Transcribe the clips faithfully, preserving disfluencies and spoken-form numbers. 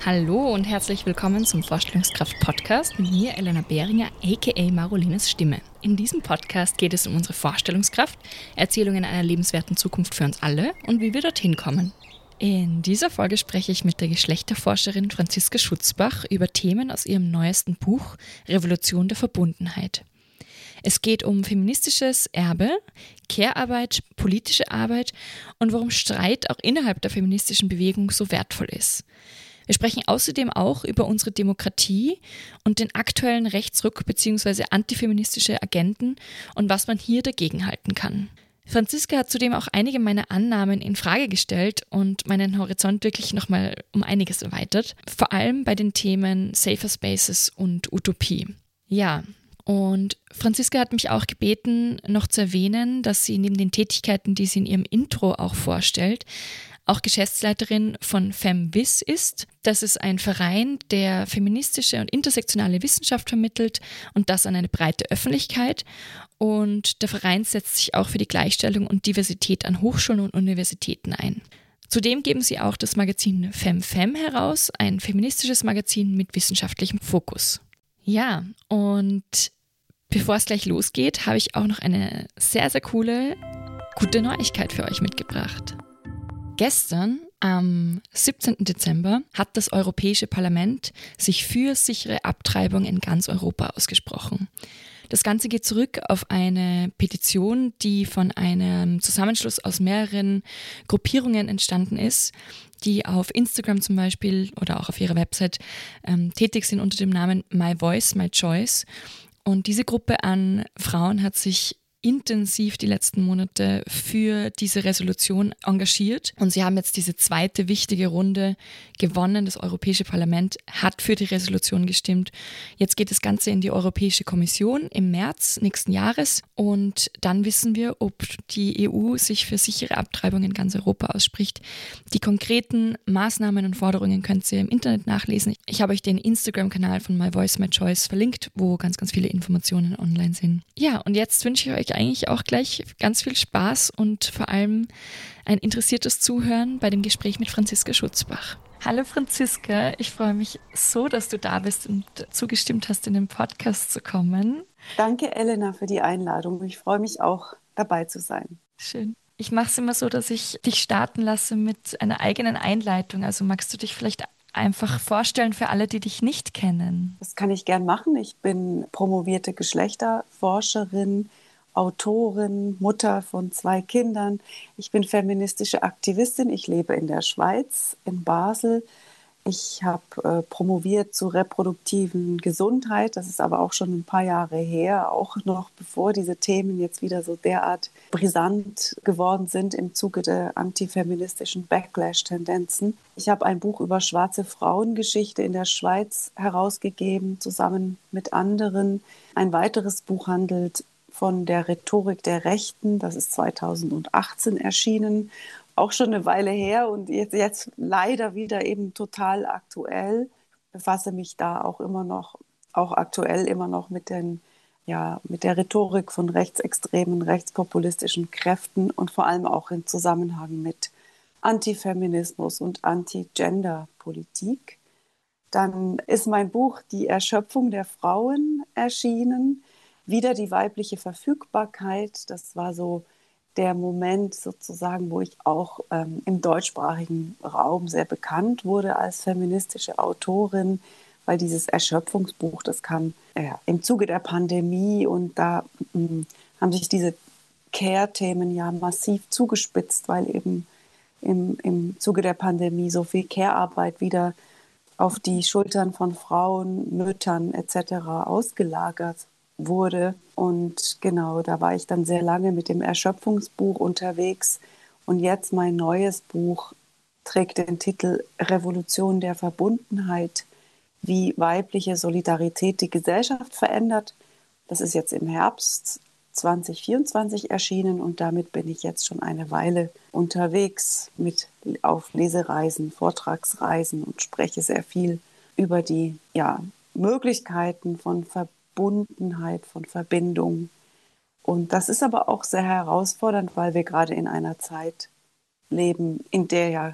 Hallo und herzlich willkommen zum Vorstellungskraft-Podcast mit mir, Elena Behringer, aka Marolines Stimme. In diesem Podcast geht es um unsere Vorstellungskraft, Erzählungen einer lebenswerten Zukunft für uns alle und wie wir dorthin kommen. In dieser Folge spreche ich mit der Geschlechterforscherin Franziska Schutzbach über Themen aus ihrem neuesten Buch Revolution der Verbundenheit. Es geht um feministisches Erbe, Care-Arbeit, politische Arbeit und warum Streit auch innerhalb der feministischen Bewegung so wertvoll ist. Wir sprechen außerdem auch über unsere Demokratie und den aktuellen Rechtsruck bzw. antifeministische Agenden und was man hier dagegen halten kann. Franziska hat zudem auch einige meiner Annahmen in Frage gestellt und meinen Horizont wirklich nochmal um einiges erweitert, vor allem bei den Themen Safer Spaces und Utopie. Ja, und Franziska hat mich auch gebeten, noch zu erwähnen, dass sie neben den Tätigkeiten, die sie in ihrem Intro auch vorstellt, auch Geschäftsleiterin von FemVis ist. Das ist ein Verein, der feministische und intersektionale Wissenschaft vermittelt und das an eine breite Öffentlichkeit. Und der Verein setzt sich auch für die Gleichstellung und Diversität an Hochschulen und Universitäten ein. Zudem geben sie auch das Magazin FemFem heraus, ein feministisches Magazin mit wissenschaftlichem Fokus. Ja, und bevor es gleich losgeht, habe ich auch noch eine sehr, sehr coole, gute Neuigkeit für euch mitgebracht. Gestern, am siebzehnten Dezember, hat das Europäische Parlament sich für sichere Abtreibung in ganz Europa ausgesprochen. Das Ganze geht zurück auf eine Petition, die von einem Zusammenschluss aus mehreren Gruppierungen entstanden ist, die auf Instagram zum Beispiel oder auch auf ihrer Website ähm, tätig sind unter dem Namen My Voice, My Choice. Und diese Gruppe an Frauen hat sich intensiv die letzten Monate für diese Resolution engagiert. Und sie haben jetzt diese zweite wichtige Runde gewonnen. Das Europäische Parlament hat für die Resolution gestimmt. Jetzt geht das Ganze in die Europäische Kommission im März nächsten Jahres. Und dann wissen wir, ob die E U sich für sichere Abtreibung in ganz Europa ausspricht. Die konkreten Maßnahmen und Forderungen könnt ihr im Internet nachlesen. Ich habe euch den Instagram-Kanal von My Voice, My Choice verlinkt, wo ganz, ganz viele Informationen online sind. Ja, und jetzt wünsche ich euch eigentlich auch gleich ganz viel Spaß und vor allem ein interessiertes Zuhören bei dem Gespräch mit Franziska Schutzbach. Hallo Franziska, ich freue mich so, dass du da bist und zugestimmt hast, in den Podcast zu kommen. Danke, Elena, für die Einladung. Ich freue mich auch, dabei zu sein. Schön. Ich mache es immer so, dass ich dich starten lasse mit einer eigenen Einleitung. Also magst du dich vielleicht einfach vorstellen für alle, die dich nicht kennen? Das kann ich gern machen. Ich bin promovierte Geschlechterforscherin, Autorin, Mutter von zwei Kindern. Ich bin feministische Aktivistin. Ich lebe in der Schweiz, in Basel. Ich habe äh, promoviert zur reproduktiven Gesundheit. Das ist aber auch schon ein paar Jahre her, auch noch bevor diese Themen jetzt wieder so derart brisant geworden sind im Zuge der antifeministischen Backlash-Tendenzen. Ich habe ein Buch über schwarze Frauengeschichte in der Schweiz herausgegeben, zusammen mit anderen. Ein weiteres Buch handelt von der Rhetorik der Rechten. Das ist zweitausendachtzehn erschienen, auch schon eine Weile her und jetzt, jetzt leider wieder eben total aktuell. Ich befasse mich da auch immer noch, auch aktuell immer noch mit, den, ja, mit der Rhetorik von rechtsextremen, rechtspopulistischen Kräften und vor allem auch im Zusammenhang mit Antifeminismus und Anti-Gender-Politik. Dann ist mein Buch Die Erschöpfung der Frauen erschienen. Wieder die weibliche Verfügbarkeit, das war so der Moment sozusagen, wo ich auch ähm, im deutschsprachigen Raum sehr bekannt wurde als feministische Autorin, weil dieses Erschöpfungsbuch, das kam äh, im Zuge der Pandemie und da ähm, haben sich diese Care-Themen ja massiv zugespitzt, weil eben im, im Zuge der Pandemie so viel Care-Arbeit wieder auf die Schultern von Frauen, Müttern et cetera ausgelagert wurde. Und genau, da war ich dann sehr lange mit dem Erschöpfungsbuch unterwegs. Und jetzt mein neues Buch trägt den Titel Revolution der Verbundenheit, wie weibliche Solidarität die Gesellschaft verändert. Das ist jetzt im Herbst zwanzig vierundzwanzig erschienen und damit bin ich jetzt schon eine Weile unterwegs mit auf Lesereisen, Vortragsreisen und spreche sehr viel über die ja, Möglichkeiten von Verbundenheit, Verbundenheit, von Verbindung. Und das ist aber auch sehr herausfordernd, weil wir gerade in einer Zeit leben, in der ja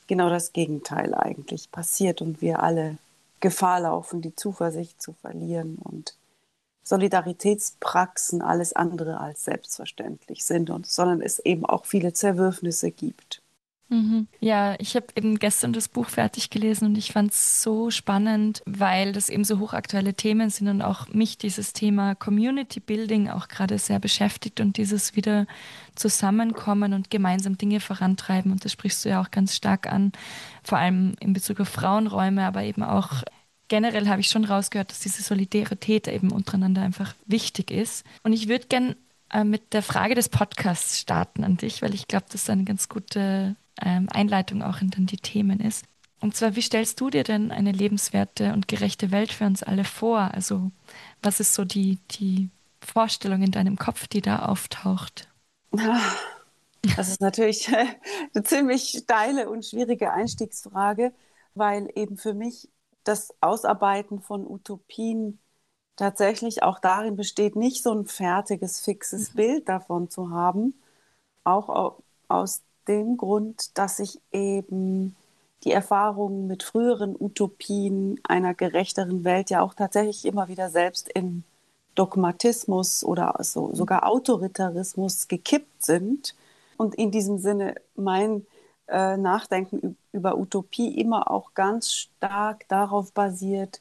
genau das Gegenteil eigentlich passiert und wir alle Gefahr laufen, die Zuversicht zu verlieren und Solidaritätspraxen alles andere als selbstverständlich sind, und, sondern es eben auch viele Zerwürfnisse gibt. Mhm. Ja, ich habe eben gestern das Buch fertig gelesen und ich fand es so spannend, weil das eben so hochaktuelle Themen sind und auch mich dieses Thema Community Building auch gerade sehr beschäftigt und dieses wieder Zusammenkommen und gemeinsam Dinge vorantreiben. Und das sprichst du ja auch ganz stark an, vor allem in Bezug auf Frauenräume, aber eben auch generell habe ich schon rausgehört, dass diese Solidarität eben untereinander einfach wichtig ist. Und ich würde gern äh, mit der Frage des Podcasts starten an dich, weil ich glaube, das ist eine ganz gute ähm, Einleitung auch in dann die Themen ist. Und zwar, wie stellst du dir denn eine lebenswerte und gerechte Welt für uns alle vor? Also, was ist so die, die Vorstellung in deinem Kopf, die da auftaucht? Das ist natürlich eine ziemlich steile und schwierige Einstiegsfrage, weil eben für mich das Ausarbeiten von Utopien tatsächlich auch darin besteht, nicht so ein fertiges, fixes Bild davon zu haben, auch aus dem Grund, dass ich eben die Erfahrungen mit früheren Utopien einer gerechteren Welt ja auch tatsächlich immer wieder selbst in Dogmatismus oder so, sogar Autoritarismus gekippt sind. Und in diesem Sinne mein äh, Nachdenken über Utopie immer auch ganz stark darauf basiert,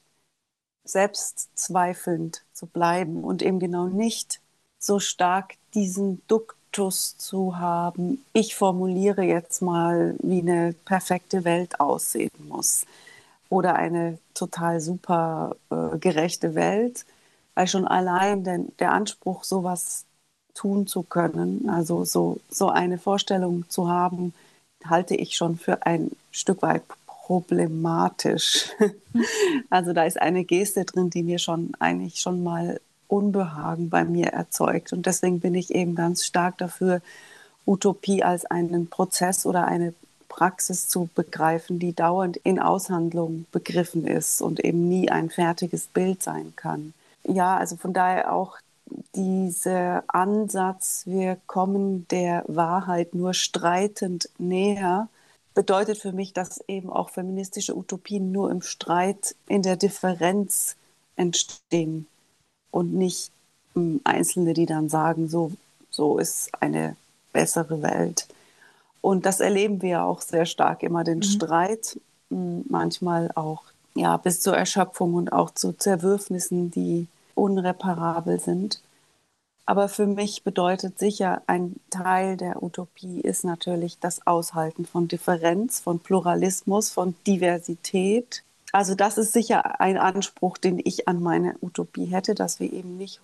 selbstzweifelnd zu bleiben und eben genau nicht so stark diesen Duktus zu haben, ich formuliere jetzt mal, wie eine perfekte Welt aussehen muss oder eine total super äh, gerechte Welt, weil schon allein der, der Anspruch, sowas tun zu können, also so, so eine Vorstellung zu haben, halte ich schon für ein Stück weit problematisch. Also da ist eine Geste drin, die mir schon eigentlich schon mal Unbehagen bei mir erzeugt. Und deswegen bin ich eben ganz stark dafür, Utopie als einen Prozess oder eine Praxis zu begreifen, die dauernd in Aushandlung begriffen ist und eben nie ein fertiges Bild sein kann. Ja, also von daher auch dieser Ansatz, wir kommen der Wahrheit nur streitend näher, bedeutet für mich, dass eben auch feministische Utopien nur im Streit, in der Differenz entstehen und nicht um, Einzelne, die dann sagen, so, so ist eine bessere Welt. Und das erleben wir auch sehr stark, immer den mhm. Streit, manchmal auch ja, bis zur Erschöpfung und auch zu Zerwürfnissen, die unreparabel sind. Aber für mich bedeutet sicher, ein Teil der Utopie ist natürlich das Aushalten von Differenz, von Pluralismus, von Diversität. Also das ist sicher ein Anspruch, den ich an meine Utopie hätte, dass wir eben nicht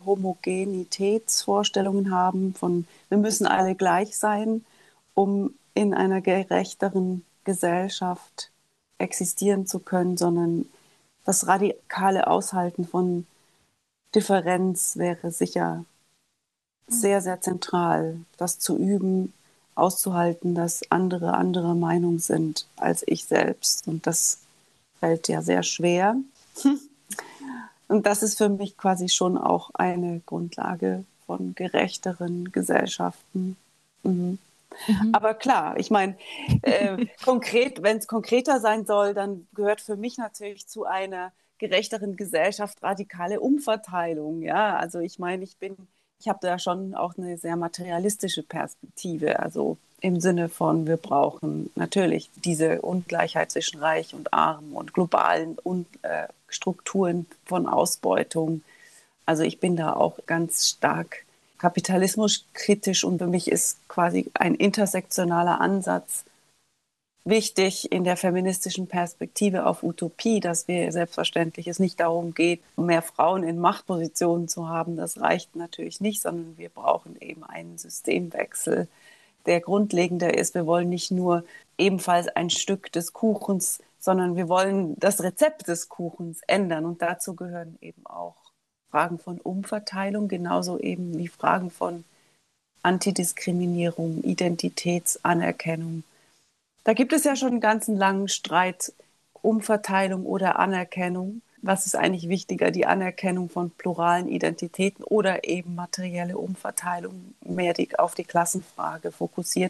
Homogenitätsvorstellungen haben von, wir müssen alle gleich sein, um in einer gerechteren Gesellschaft existieren zu können, sondern das radikale Aushalten von Differenz wäre sicher sehr, sehr zentral, das zu üben, auszuhalten, dass andere anderer Meinung sind als ich selbst. Und das fällt ja sehr schwer. Und das ist für mich quasi schon auch eine Grundlage von gerechteren Gesellschaften. Mhm. Mhm. Aber klar, ich meine, äh, konkret, wenn es konkreter sein soll, dann gehört für mich natürlich zu einer gerechteren Gesellschaft radikale Umverteilung. Ja, also ich meine, ich bin Ich habe da schon auch eine sehr materialistische Perspektive, also im Sinne von, wir brauchen natürlich diese Ungleichheit zwischen Reich und Arm und globalen und, äh, Strukturen von Ausbeutung. Also ich bin da auch ganz stark kapitalismuskritisch und für mich ist quasi ein intersektionaler Ansatz wichtig in der feministischen Perspektive auf Utopie, dass wir selbstverständlich es nicht darum geht, mehr Frauen in Machtpositionen zu haben. Das reicht natürlich nicht, sondern wir brauchen eben einen Systemwechsel, der grundlegender ist. Wir wollen nicht nur ebenfalls ein Stück des Kuchens, sondern wir wollen das Rezept des Kuchens ändern. Und dazu gehören eben auch Fragen von Umverteilung, genauso eben wie Fragen von Antidiskriminierung, Identitätsanerkennung. Da gibt es ja schon einen ganzen langen Streit, Umverteilung oder Anerkennung. Was ist eigentlich wichtiger, die Anerkennung von pluralen Identitäten oder eben materielle Umverteilung, mehr die, auf die Klassenfrage fokussiert?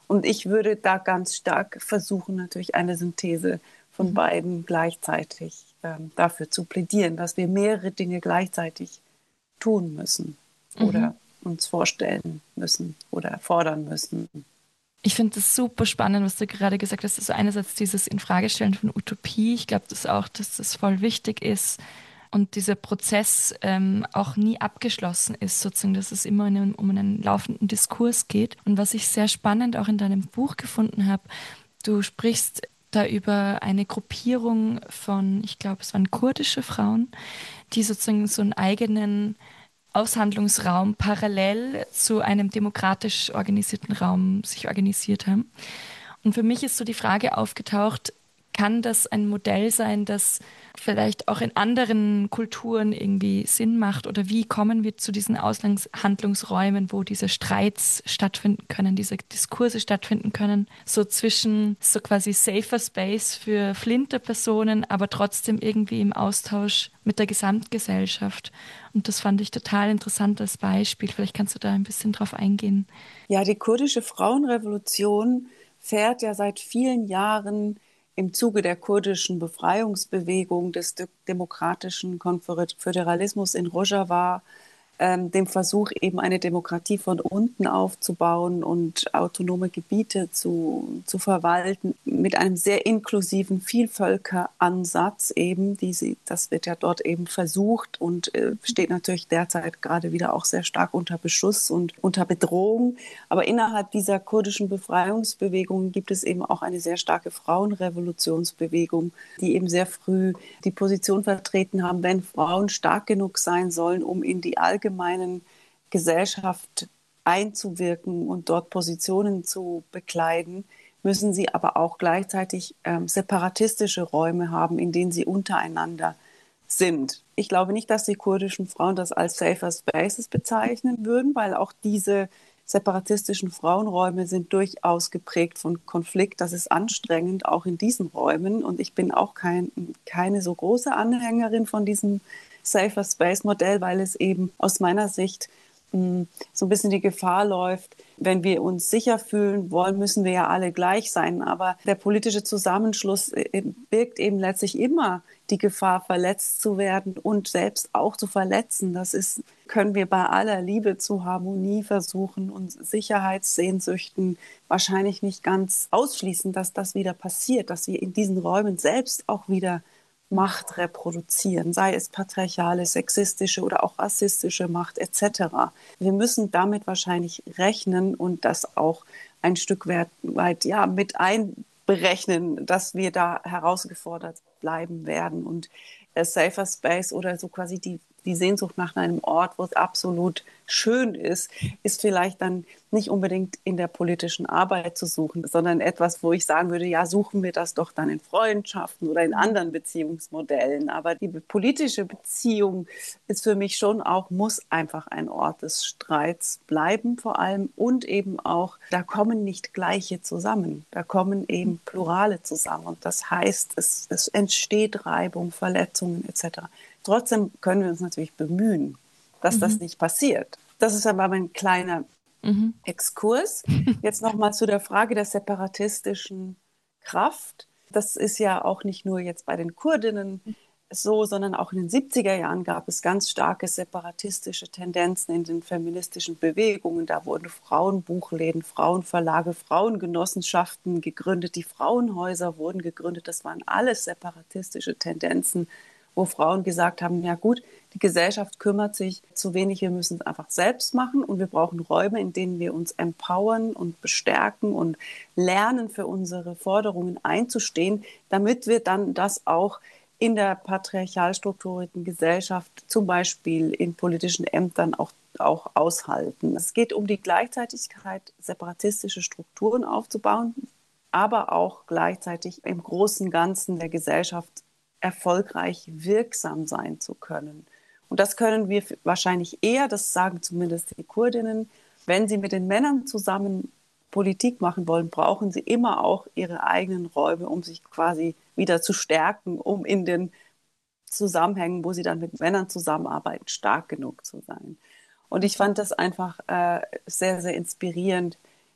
Und ich würde da ganz stark versuchen, natürlich eine Synthese von mhm. beiden gleichzeitig ähm, dafür zu plädieren, dass wir mehrere Dinge gleichzeitig tun müssen oder mhm. uns vorstellen müssen oder fordern müssen. Ich finde das super spannend, was du gerade gesagt hast. Also einerseits dieses Infragestellen von Utopie. Ich glaube das auch, dass das voll wichtig ist und dieser Prozess ähm, auch nie abgeschlossen ist, sozusagen, dass es immer einen, um einen laufenden Diskurs geht. Und was ich sehr spannend auch in deinem Buch gefunden habe, du sprichst da über eine Gruppierung von, ich glaube, es waren kurdische Frauen, die sozusagen so einen eigenen Aushandlungsraum parallel zu einem demokratisch organisierten Raum sich organisiert haben. Und für mich ist so die Frage aufgetaucht, kann das ein Modell sein, das vielleicht auch in anderen Kulturen irgendwie Sinn macht? Oder wie kommen wir zu diesen Aushandlungsräumen, wo diese Streits stattfinden können, diese Diskurse stattfinden können? So zwischen so quasi safer Space für Flinterpersonen, aber trotzdem irgendwie im Austausch mit der Gesamtgesellschaft. Und das fand ich total interessant als Beispiel. Vielleicht kannst du da ein bisschen drauf eingehen. Ja, die kurdische Frauenrevolution fährt ja seit vielen Jahren im Zuge der kurdischen Befreiungsbewegung des demokratischen Konföderalismus in Rojava, ähm, dem Versuch, eben eine Demokratie von unten aufzubauen und autonome Gebiete zu, zu verwalten, mit einem sehr inklusiven Vielvölkeransatz eben. Die sie, das wird ja dort eben versucht und äh, steht natürlich derzeit gerade wieder auch sehr stark unter Beschuss und unter Bedrohung. Aber innerhalb dieser kurdischen Befreiungsbewegung gibt es eben auch eine sehr starke Frauenrevolutionsbewegung, die eben sehr früh die Position vertreten haben, wenn Frauen stark genug sein sollen, um in die allgemeine allgemeinen Gesellschaft einzuwirken und dort Positionen zu bekleiden, müssen sie aber auch gleichzeitig ähm, separatistische Räume haben, in denen sie untereinander sind. Ich glaube nicht, dass die kurdischen Frauen das als Safer Spaces bezeichnen würden, weil auch diese separatistischen Frauenräume sind durchaus geprägt von Konflikt. Das ist anstrengend, auch in diesen Räumen. Und ich bin auch kein, keine so große Anhängerin von diesem Safer Space Modell, weil es eben aus meiner Sicht mh, so ein bisschen die Gefahr läuft, wenn wir uns sicher fühlen wollen, müssen wir ja alle gleich sein. Aber der politische Zusammenschluss birgt eben letztlich immer die Gefahr, verletzt zu werden und selbst auch zu verletzen. Das ist, können wir bei aller Liebe zu Harmonie versuchen und Sicherheitssehnsüchten wahrscheinlich nicht ganz ausschließen, dass das wieder passiert, dass wir in diesen Räumen selbst auch wieder Macht reproduzieren, sei es patriarchale, sexistische oder auch rassistische Macht et cetera. Wir müssen damit wahrscheinlich rechnen und das auch ein Stück weit ja, mit einberechnen, dass wir da herausgefordert bleiben werden. Und äh, Safer Space oder so quasi die, die Sehnsucht nach einem Ort, wo es absolut schön ist, ist vielleicht dann nicht unbedingt in der politischen Arbeit zu suchen, sondern etwas, wo ich sagen würde, ja, suchen wir das doch dann in Freundschaften oder in anderen Beziehungsmodellen. Aber die politische Beziehung ist für mich schon auch, muss einfach ein Ort des Streits bleiben vor allem und eben auch, da kommen nicht Gleiche zusammen, da kommen eben Plurale zusammen und das heißt, es, es entsteht Reibung, Verletzungen et cetera. Trotzdem können wir uns natürlich bemühen, dass mhm. das nicht passiert. Das ist aber ein kleiner mhm. Exkurs. Jetzt nochmal zu der Frage der separatistischen Kraft. Das ist ja auch nicht nur jetzt bei den Kurdinnen so, sondern auch in den siebziger Jahren gab es ganz starke separatistische Tendenzen in den feministischen Bewegungen. Da wurden Frauenbuchläden, Frauenverlage, Frauengenossenschaften gegründet, die Frauenhäuser wurden gegründet. Das waren alles separatistische Tendenzen, wo Frauen gesagt haben, ja gut, die Gesellschaft kümmert sich zu wenig, wir müssen es einfach selbst machen und wir brauchen Räume, in denen wir uns empowern und bestärken und lernen, für unsere Forderungen einzustehen, damit wir dann das auch in der patriarchal strukturierten Gesellschaft, zum Beispiel in politischen Ämtern, auch, auch aushalten. Es geht um die Gleichzeitigkeit, separatistische Strukturen aufzubauen, aber auch gleichzeitig im großen Ganzen der Gesellschaft erfolgreich wirksam sein zu können. Und das können wir wahrscheinlich eher, das sagen zumindest die Kurdinnen, wenn sie mit den Männern zusammen Politik machen wollen, brauchen sie immer auch ihre eigenen Räume, um sich quasi wieder zu stärken, um in den Zusammenhängen, wo sie dann mit Männern zusammenarbeiten, stark genug zu sein. Und ich fand das einfach äh, sehr, sehr inspirierend,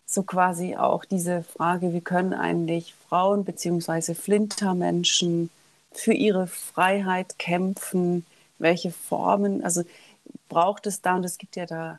so quasi auch diese Frage, wie können eigentlich Frauen bzw. Flintermenschen für ihre Freiheit kämpfen, welche Formen, also braucht es da, und es gibt ja da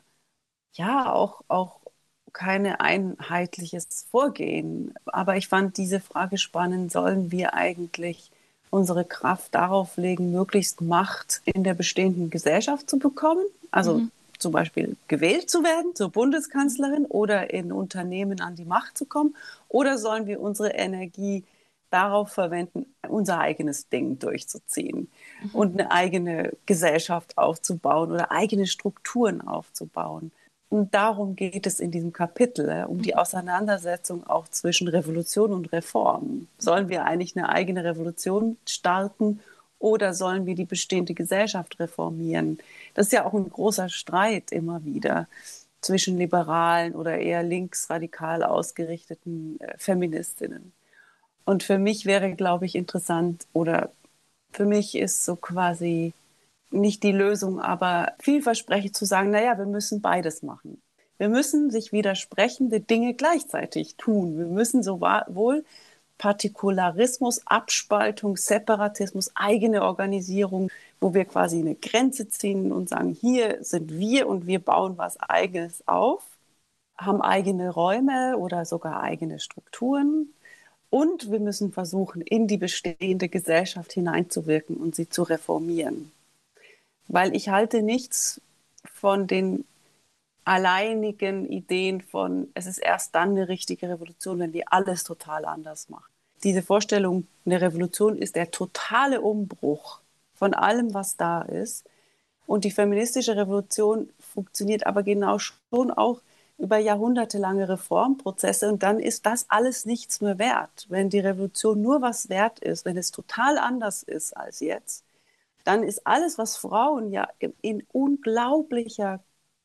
ja auch, auch keine einheitliches Vorgehen. Aber ich fand diese Frage spannend, sollen wir eigentlich unsere Kraft darauf legen, möglichst Macht in der bestehenden Gesellschaft zu bekommen? Also Mhm. zum Beispiel gewählt zu werden zur Bundeskanzlerin oder in Unternehmen an die Macht zu kommen? Oder sollen wir unsere Energie darauf verwenden, unser eigenes Ding durchzuziehen Mhm. und eine eigene Gesellschaft aufzubauen oder eigene Strukturen aufzubauen? Und darum geht es in diesem Kapitel, um die Auseinandersetzung auch zwischen Revolution und Reform. Sollen wir eigentlich eine eigene Revolution starten oder sollen wir die bestehende Gesellschaft reformieren? Das ist ja auch ein großer Streit immer wieder zwischen liberalen oder eher linksradikal ausgerichteten äh, Feministinnen. Und für mich wäre, glaube ich, interessant, oder für mich ist so quasi nicht die Lösung, aber vielversprechend zu sagen, naja, wir müssen beides machen. Wir müssen sich widersprechende Dinge gleichzeitig tun. Wir müssen sowohl Partikularismus, Abspaltung, Separatismus, eigene Organisierung, wo wir quasi eine Grenze ziehen und sagen, hier sind wir und wir bauen was Eigenes auf, haben eigene Räume oder sogar eigene Strukturen. Und wir müssen versuchen, in die bestehende Gesellschaft hineinzuwirken und sie zu reformieren. Weil ich halte nichts von den alleinigen Ideen von, es ist erst dann eine richtige Revolution, wenn wir alles total anders machen. Diese Vorstellung, eine Revolution ist der totale Umbruch von allem, was da ist. Und die feministische Revolution funktioniert aber genau schon auch über jahrhundertelange Reformprozesse. Und dann ist das alles nichts mehr wert. Wenn die Revolution nur was wert ist, wenn es total anders ist als jetzt, dann ist alles, was Frauen ja in unglaublicher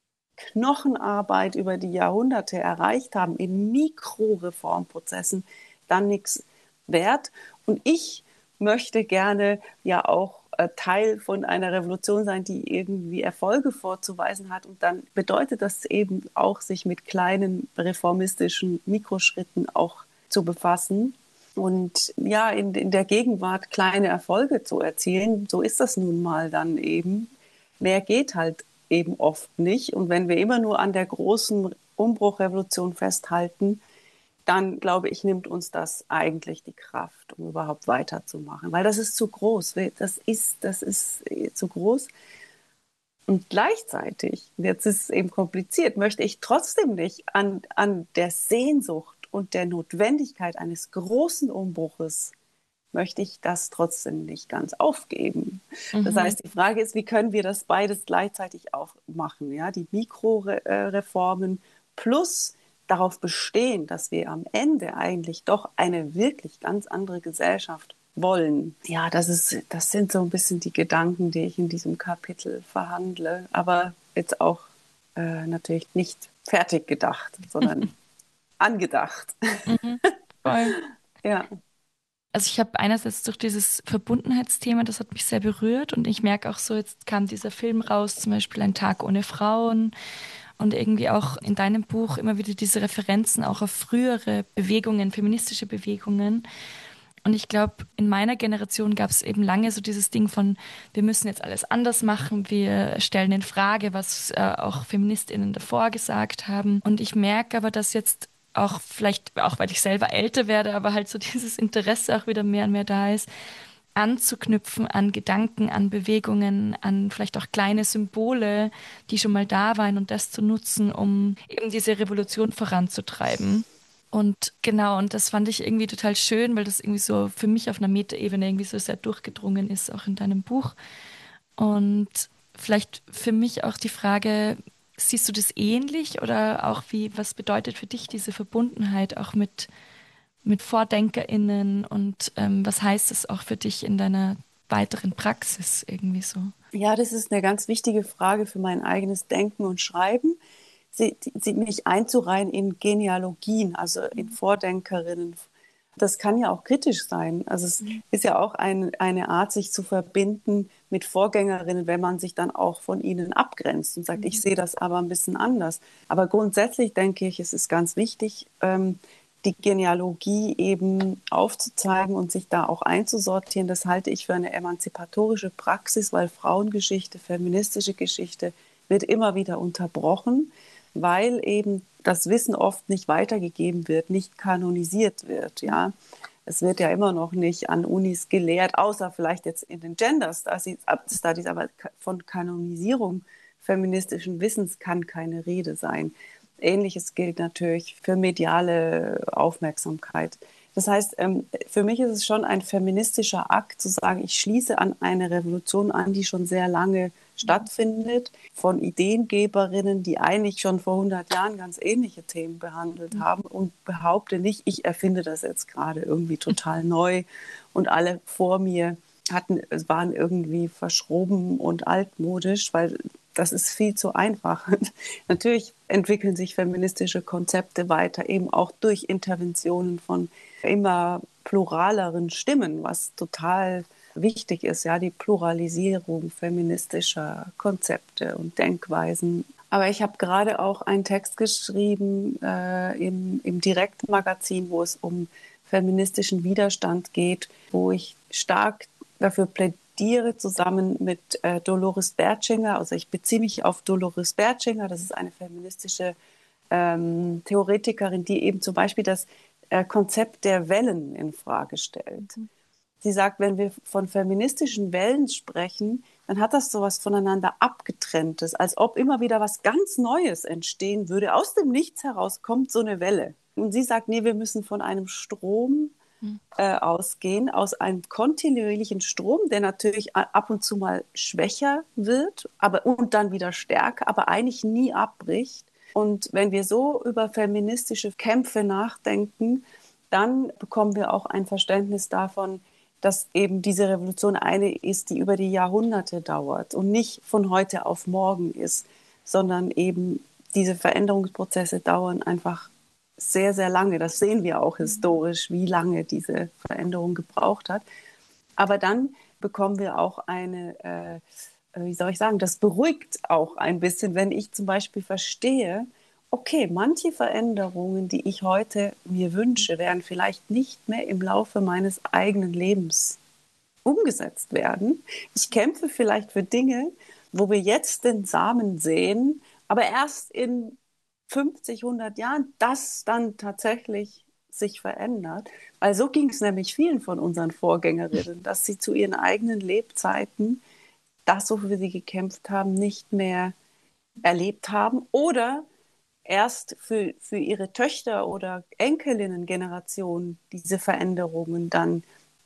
Knochenarbeit über die Jahrhunderte erreicht haben, in Mikroreformprozessen, dann nichts wert. Und ich möchte gerne ja auch Teil von einer Revolution sein, die irgendwie Erfolge vorzuweisen hat. Und dann bedeutet das eben auch, sich mit kleinen reformistischen Mikroschritten auch zu befassen. Und ja, in, in der Gegenwart kleine Erfolge zu erzielen, so ist das nun mal dann eben. Mehr geht halt eben oft nicht. Und wenn wir immer nur an der großen Umbruchrevolution festhalten, dann, glaube ich, nimmt uns das eigentlich die Kraft, um überhaupt weiterzumachen. Weil das ist zu groß. Das ist, das ist zu groß. Und gleichzeitig, jetzt ist es eben kompliziert, möchte ich trotzdem nicht an, an der Sehnsucht und der Notwendigkeit eines großen Umbruches, möchte ich das trotzdem nicht ganz aufgeben. Mhm. Das heißt, die Frage ist, wie können wir das beides gleichzeitig auch machen? Ja? Die Mikroreformen plus darauf bestehen, dass wir am Ende eigentlich doch eine wirklich ganz andere Gesellschaft wollen. Ja, das ist, das sind so ein bisschen die Gedanken, die ich in diesem Kapitel verhandle, aber jetzt auch äh, natürlich nicht fertig gedacht, sondern angedacht. Mhm. Voll. Ja. Also ich habe einerseits durch dieses Verbundenheitsthema, das hat mich sehr berührt und ich merke auch so, jetzt kam dieser Film raus, zum Beispiel Ein Tag ohne Frauen und irgendwie auch in deinem Buch immer wieder diese Referenzen auch auf frühere Bewegungen, feministische Bewegungen. Und ich glaube, in meiner Generation gab es eben lange so dieses Ding von, wir müssen jetzt alles anders machen, wir stellen in Frage, was äh, auch FeministInnen davor gesagt haben. Und ich merke aber, dass jetzt auch vielleicht, auch weil ich selber älter werde, aber halt so dieses Interesse auch wieder mehr und mehr da ist, anzuknüpfen an Gedanken, an Bewegungen, an vielleicht auch kleine Symbole, die schon mal da waren und das zu nutzen, um eben diese Revolution voranzutreiben. Und genau, und das fand ich irgendwie total schön, weil das irgendwie so für mich auf einer Metaebene irgendwie so sehr durchgedrungen ist, auch in deinem Buch. Und vielleicht für mich auch die Frage, siehst du das ähnlich oder auch wie, was bedeutet für dich diese Verbundenheit auch mit, mit VordenkerInnen und ähm, was heißt es auch für dich in deiner weiteren Praxis irgendwie so? Ja, das ist eine ganz wichtige Frage für mein eigenes Denken und Schreiben, sie, sie mich einzureihen in Genealogien, also in Vordenkerinnen. Das kann ja auch kritisch sein. Also es ist ja auch ein, eine Art, sich zu verbinden mit Vorgängerinnen, wenn man sich dann auch von ihnen abgrenzt und sagt, mhm. ich sehe das aber ein bisschen anders. Aber grundsätzlich denke ich, es ist ganz wichtig, ähm, die Genealogie eben aufzuzeigen und sich da auch einzusortieren. Das halte ich für eine emanzipatorische Praxis, weil Frauengeschichte, feministische Geschichte wird immer wieder unterbrochen, weil eben das Wissen oft nicht weitergegeben wird, nicht kanonisiert wird. Ja, es wird ja immer noch nicht an Unis gelehrt, außer vielleicht jetzt in den Gender Studies, aber von Kanonisierung feministischen Wissens kann keine Rede sein. Ähnliches gilt natürlich für mediale Aufmerksamkeit. Das heißt, für mich ist es schon ein feministischer Akt zu sagen, ich schließe an eine Revolution an, die schon sehr lange stattfindet, von Ideengeberinnen, die eigentlich schon vor hundert Jahren ganz ähnliche Themen behandelt haben und behaupte nicht, ich erfinde das jetzt gerade irgendwie total neu und alle vor mir hatten, waren irgendwie verschroben und altmodisch, weil das ist viel zu einfach. Natürlich entwickeln sich feministische Konzepte weiter, eben auch durch Interventionen von immer pluraleren Stimmen, was total wichtig ist, ja, die Pluralisierung feministischer Konzepte und Denkweisen. Aber ich habe gerade auch einen Text geschrieben äh, im, im Direktmagazin, wo es um feministischen Widerstand geht, wo ich stark dafür plädiere, zusammen mit äh, Dolores Bertschinger, also ich beziehe mich auf Dolores Bertschinger, das ist eine feministische ähm, Theoretikerin, die eben zum Beispiel das äh, Konzept der Wellen in Frage stellt. Mhm. Sie sagt, wenn wir von feministischen Wellen sprechen, dann hat das sowas voneinander Abgetrenntes, als ob immer wieder was ganz Neues entstehen würde. Aus dem Nichts heraus kommt so eine Welle. Und sie sagt, nee, wir müssen von einem Strom äh, ausgehen, aus einem kontinuierlichen Strom, der natürlich ab und zu mal schwächer wird, aber und dann wieder stärker, aber eigentlich nie abbricht. Und wenn wir so über feministische Kämpfe nachdenken, dann bekommen wir auch ein Verständnis davon, dass eben diese Revolution eine ist, die über die Jahrhunderte dauert und nicht von heute auf morgen ist, sondern eben diese Veränderungsprozesse dauern einfach sehr, sehr lange. Das sehen wir auch historisch, wie lange diese Veränderung gebraucht hat. Aber dann bekommen wir auch eine, äh, wie soll ich sagen, das beruhigt auch ein bisschen, wenn ich zum Beispiel verstehe, okay, manche Veränderungen, die ich heute mir wünsche, werden vielleicht nicht mehr im Laufe meines eigenen Lebens umgesetzt werden. Ich kämpfe vielleicht für Dinge, wo wir jetzt den Samen sehen, aber erst in fünfzig, hundert Jahren das dann tatsächlich sich verändert. Weil so ging es nämlich vielen von unseren Vorgängerinnen, dass sie zu ihren eigenen Lebzeiten das, wofür sie gekämpft haben, nicht mehr erlebt haben oder erst für, für ihre Töchter- oder Enkelinnen-Generation diese Veränderungen dann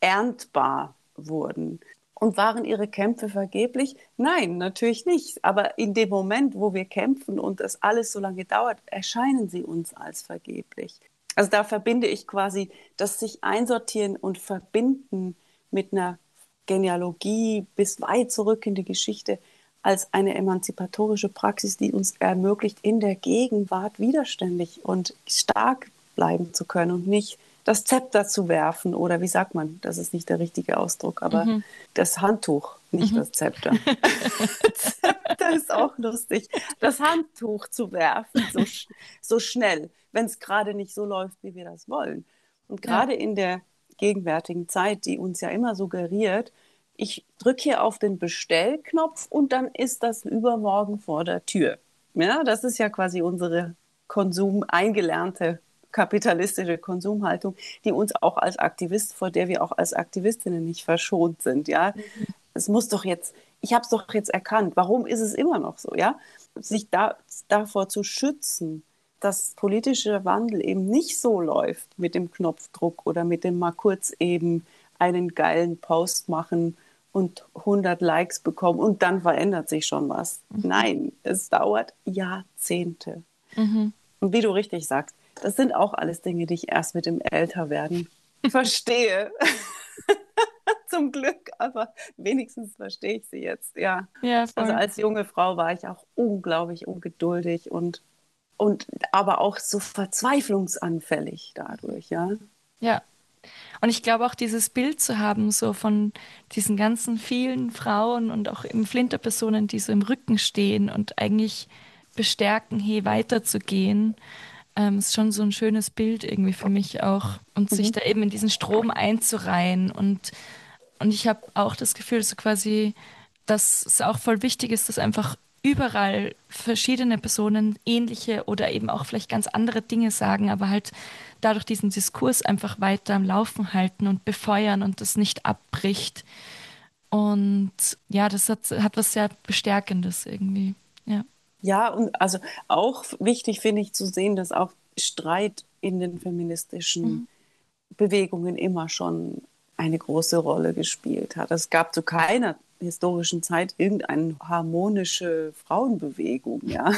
erntbar wurden. Und waren ihre Kämpfe vergeblich? Nein, natürlich nicht. Aber in dem Moment, wo wir kämpfen und das alles so lange dauert, erscheinen sie uns als vergeblich. Also da verbinde ich quasi das sich einsortieren und verbinden mit einer Genealogie bis weit zurück in die Geschichte als eine emanzipatorische Praxis, die uns ermöglicht, in der Gegenwart widerständig und stark bleiben zu können und nicht das Zepter zu werfen oder wie sagt man, das ist nicht der richtige Ausdruck, aber mhm. das Handtuch, nicht mhm. das Zepter. Zepter ist auch lustig. Das Handtuch zu werfen, so, so schnell, wenn es gerade nicht so läuft, wie wir das wollen. Und gerade ja. in der gegenwärtigen Zeit, die uns ja immer suggeriert, ich drücke hier auf den Bestellknopf und dann ist das übermorgen vor der Tür. Ja, das ist ja quasi unsere Konsum eingelernte kapitalistische Konsumhaltung, die uns auch als Aktivist, vor der wir auch als Aktivistinnen nicht verschont sind. Ja, mhm. es muss doch jetzt, ich habe es doch jetzt erkannt. Warum ist es immer noch so? Ja, sich da, davor zu schützen, dass politischer Wandel eben nicht so läuft mit dem Knopfdruck oder mit dem mal kurz eben einen geilen Post machen und hundert Likes bekommen und dann verändert sich schon was. Mhm. Nein, es dauert Jahrzehnte. Mhm. Und wie du richtig sagst, das sind auch alles Dinge, die ich erst mit dem Älterwerden verstehe. Zum Glück, aber wenigstens verstehe ich sie jetzt, ja. Ja, voll. Also als junge Frau war ich auch unglaublich ungeduldig und, und aber auch so verzweiflungsanfällig dadurch, ja. Ja, Und ich glaube auch dieses Bild zu haben, so von diesen ganzen vielen Frauen und auch eben Flinterpersonen, die so im Rücken stehen und eigentlich bestärken, hey, weiterzugehen, ähm, ist schon so ein schönes Bild irgendwie für mich auch. Und sich Mhm. da eben in diesen Strom einzureihen. Und, und ich habe auch das Gefühl, so quasi, dass es auch voll wichtig ist, dass einfach überall verschiedene Personen ähnliche oder eben auch vielleicht ganz andere Dinge sagen, aber halt dadurch diesen Diskurs einfach weiter am Laufen halten und befeuern und das nicht abbricht. Und ja, das hat, hat was sehr Bestärkendes irgendwie. Ja. Ja, und also auch wichtig finde ich zu sehen, dass auch Streit in den feministischen Mhm. Bewegungen immer schon eine große Rolle gespielt hat. Es gab zu keiner historischen Zeit irgendeine harmonische Frauenbewegung, ja.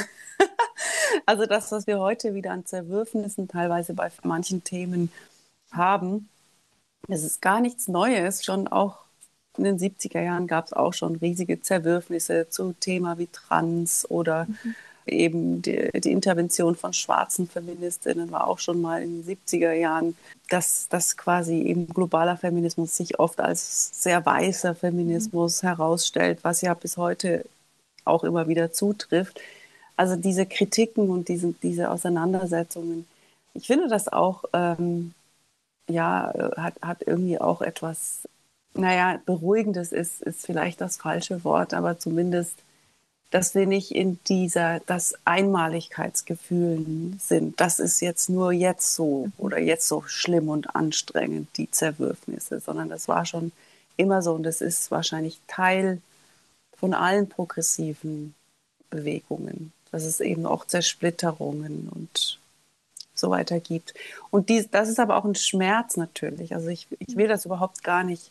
Also das, was wir heute wieder an Zerwürfnissen teilweise bei manchen Themen haben, das ist gar nichts Neues. Schon auch in den siebziger Jahren gab es auch schon riesige Zerwürfnisse zu Themen wie Trans oder Mhm. eben die, die Intervention von schwarzen Feministinnen war auch schon mal in den siebziger Jahren, dass, dass quasi eben globaler Feminismus sich oft als sehr weißer Mhm. Feminismus herausstellt, was ja bis heute auch immer wieder zutrifft. Also diese Kritiken und diese, diese Auseinandersetzungen, ich finde das auch, ähm, ja, hat, hat irgendwie auch etwas, naja, Beruhigendes ist, ist vielleicht das falsche Wort, aber zumindest, dass wir nicht in dieser, das Einmaligkeitsgefühl sind. Das ist jetzt nur jetzt so Mhm. oder jetzt so schlimm und anstrengend, die Zerwürfnisse, sondern das war schon immer so und das ist wahrscheinlich Teil von allen progressiven Bewegungen, dass es eben auch Zersplitterungen und so weiter gibt. Und dies, das ist aber auch ein Schmerz natürlich. Also ich, ich will das überhaupt gar nicht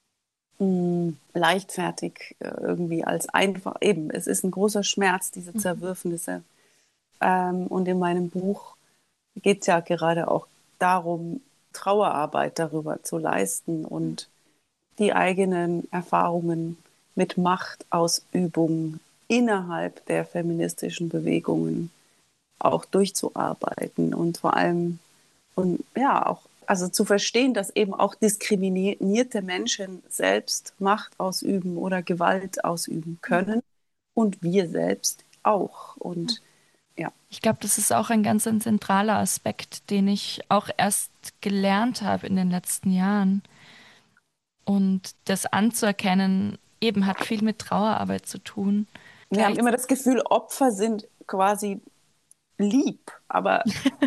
mh, leichtfertig äh, irgendwie als einfach, eben, es ist ein großer Schmerz, diese Mhm. Zerwürfnisse. Ähm, und in meinem Buch geht es ja gerade auch darum, Trauerarbeit darüber zu leisten und die eigenen Erfahrungen mit Machtausübung innerhalb der feministischen Bewegungen auch durchzuarbeiten und vor allem und ja auch also zu verstehen, dass eben auch diskriminierte Menschen selbst Macht ausüben oder Gewalt ausüben können und wir selbst auch und ja. Ich glaube, das ist auch ein ganz ein zentraler Aspekt, den ich auch erst gelernt habe in den letzten Jahren. Und das anzuerkennen, eben hat viel mit Trauerarbeit zu tun. Wir haben Gleich, immer das Gefühl, Opfer sind quasi lieb, aber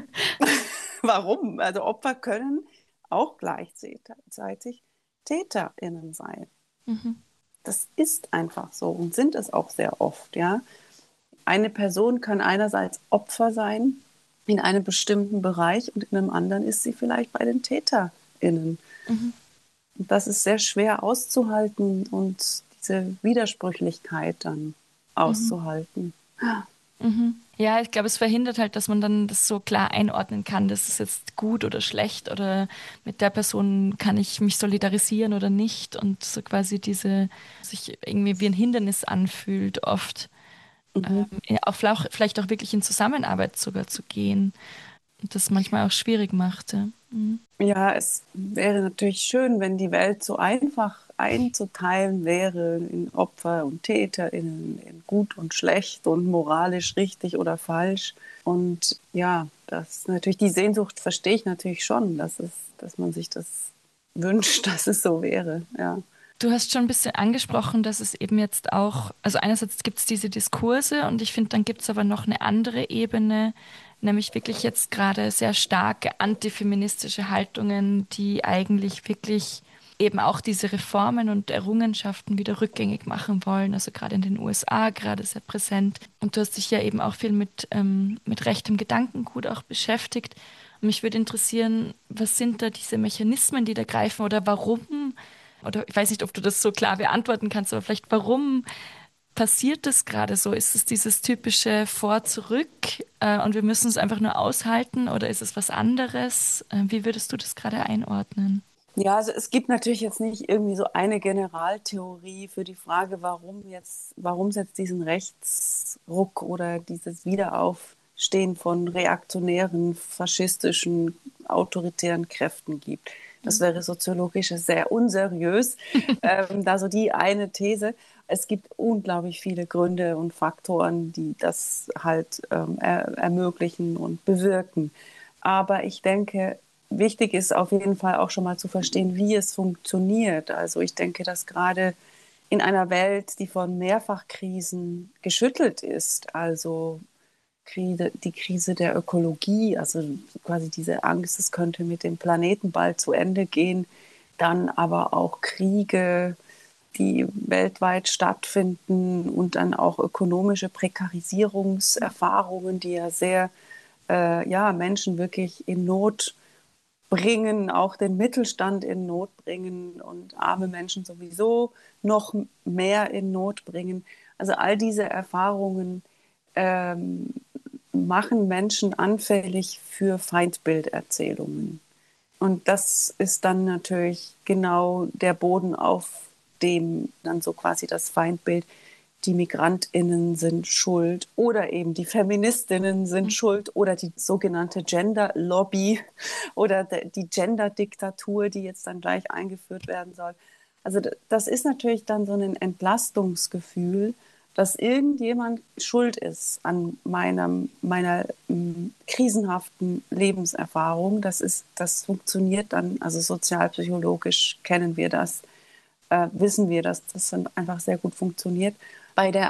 warum? Also Opfer können auch gleichzeitig TäterInnen sein. mhm, Das ist einfach so und sind es auch sehr oft, ja. Eine Person kann einerseits Opfer sein in einem bestimmten Bereich und in einem anderen ist sie vielleicht bei den TäterInnen. mhm, Und das ist sehr schwer auszuhalten und diese Widersprüchlichkeit dann mhm, auszuhalten. mhm. Ja, ich glaube, es verhindert halt, dass man dann das so klar einordnen kann, das ist jetzt gut oder schlecht oder mit der Person kann ich mich solidarisieren oder nicht und so quasi diese sich irgendwie wie ein Hindernis anfühlt oft. Mhm. Ähm, ja, auch vielleicht, vielleicht auch wirklich in Zusammenarbeit sogar zu gehen und das manchmal auch schwierig macht. Ja. Mhm. Ja, es wäre natürlich schön, wenn die Welt so einfach einzuteilen wäre in Opfer und TäterInnen, in gut und schlecht und moralisch richtig oder falsch. Und ja, das natürlich die Sehnsucht verstehe ich natürlich schon, dass es, dass man sich das wünscht, dass es so wäre. Ja. Du hast schon ein bisschen angesprochen, dass es eben jetzt auch, also einerseits gibt es diese Diskurse und ich finde, dann gibt es aber noch eine andere Ebene, nämlich wirklich jetzt gerade sehr starke antifeministische Haltungen, die eigentlich wirklich eben auch diese Reformen und Errungenschaften wieder rückgängig machen wollen. Also gerade in den U S A gerade sehr präsent. Und du hast dich ja eben auch viel mit, ähm, mit rechtem Gedankengut auch beschäftigt. Und mich würde interessieren, was sind da diese Mechanismen, die da greifen oder warum? Oder ich weiß nicht, ob du das so klar beantworten kannst, aber vielleicht, warum passiert das gerade so? Ist es dieses typische Vor-Zurück äh, und wir müssen es einfach nur aushalten oder ist es was anderes? Äh, wie würdest du das gerade einordnen? Ja, also es gibt natürlich jetzt nicht irgendwie so eine Generaltheorie für die Frage, warum jetzt, warum es jetzt diesen Rechtsruck oder dieses Wiederauf Stehen von reaktionären, faschistischen, autoritären Kräften gibt. Das wäre soziologisch sehr unseriös, ähm, da so die eine These. Es gibt unglaublich viele Gründe und Faktoren, die das halt ähm, er ermöglichen und bewirken. Aber ich denke, wichtig ist auf jeden Fall auch schon mal zu verstehen, wie es funktioniert. Also ich denke, dass gerade in einer Welt, die von Mehrfachkrisen geschüttelt ist, also Krise, die Krise der Ökologie, also quasi diese Angst, es könnte mit dem Planeten bald zu Ende gehen, dann aber auch Kriege, die weltweit stattfinden und dann auch ökonomische Prekarisierungserfahrungen, die ja sehr äh, ja, Menschen wirklich in Not bringen, auch den Mittelstand in Not bringen und arme Menschen sowieso noch mehr in Not bringen. Also all diese Erfahrungen ähm, machen Menschen anfällig für Feindbilderzählungen. Und das ist dann natürlich genau der Boden, auf dem dann so quasi das Feindbild, die MigrantInnen sind schuld oder eben die Feministinnen sind schuld oder die sogenannte Gender-Lobby oder die Gender-Diktatur, die jetzt dann gleich eingeführt werden soll. Also das ist natürlich dann so ein Entlastungsgefühl, dass irgendjemand schuld ist an meinem, meiner m, krisenhaften Lebenserfahrung. Das ist, das funktioniert dann, also sozialpsychologisch kennen wir das, äh, wissen wir, dass das dann einfach sehr gut funktioniert. Bei der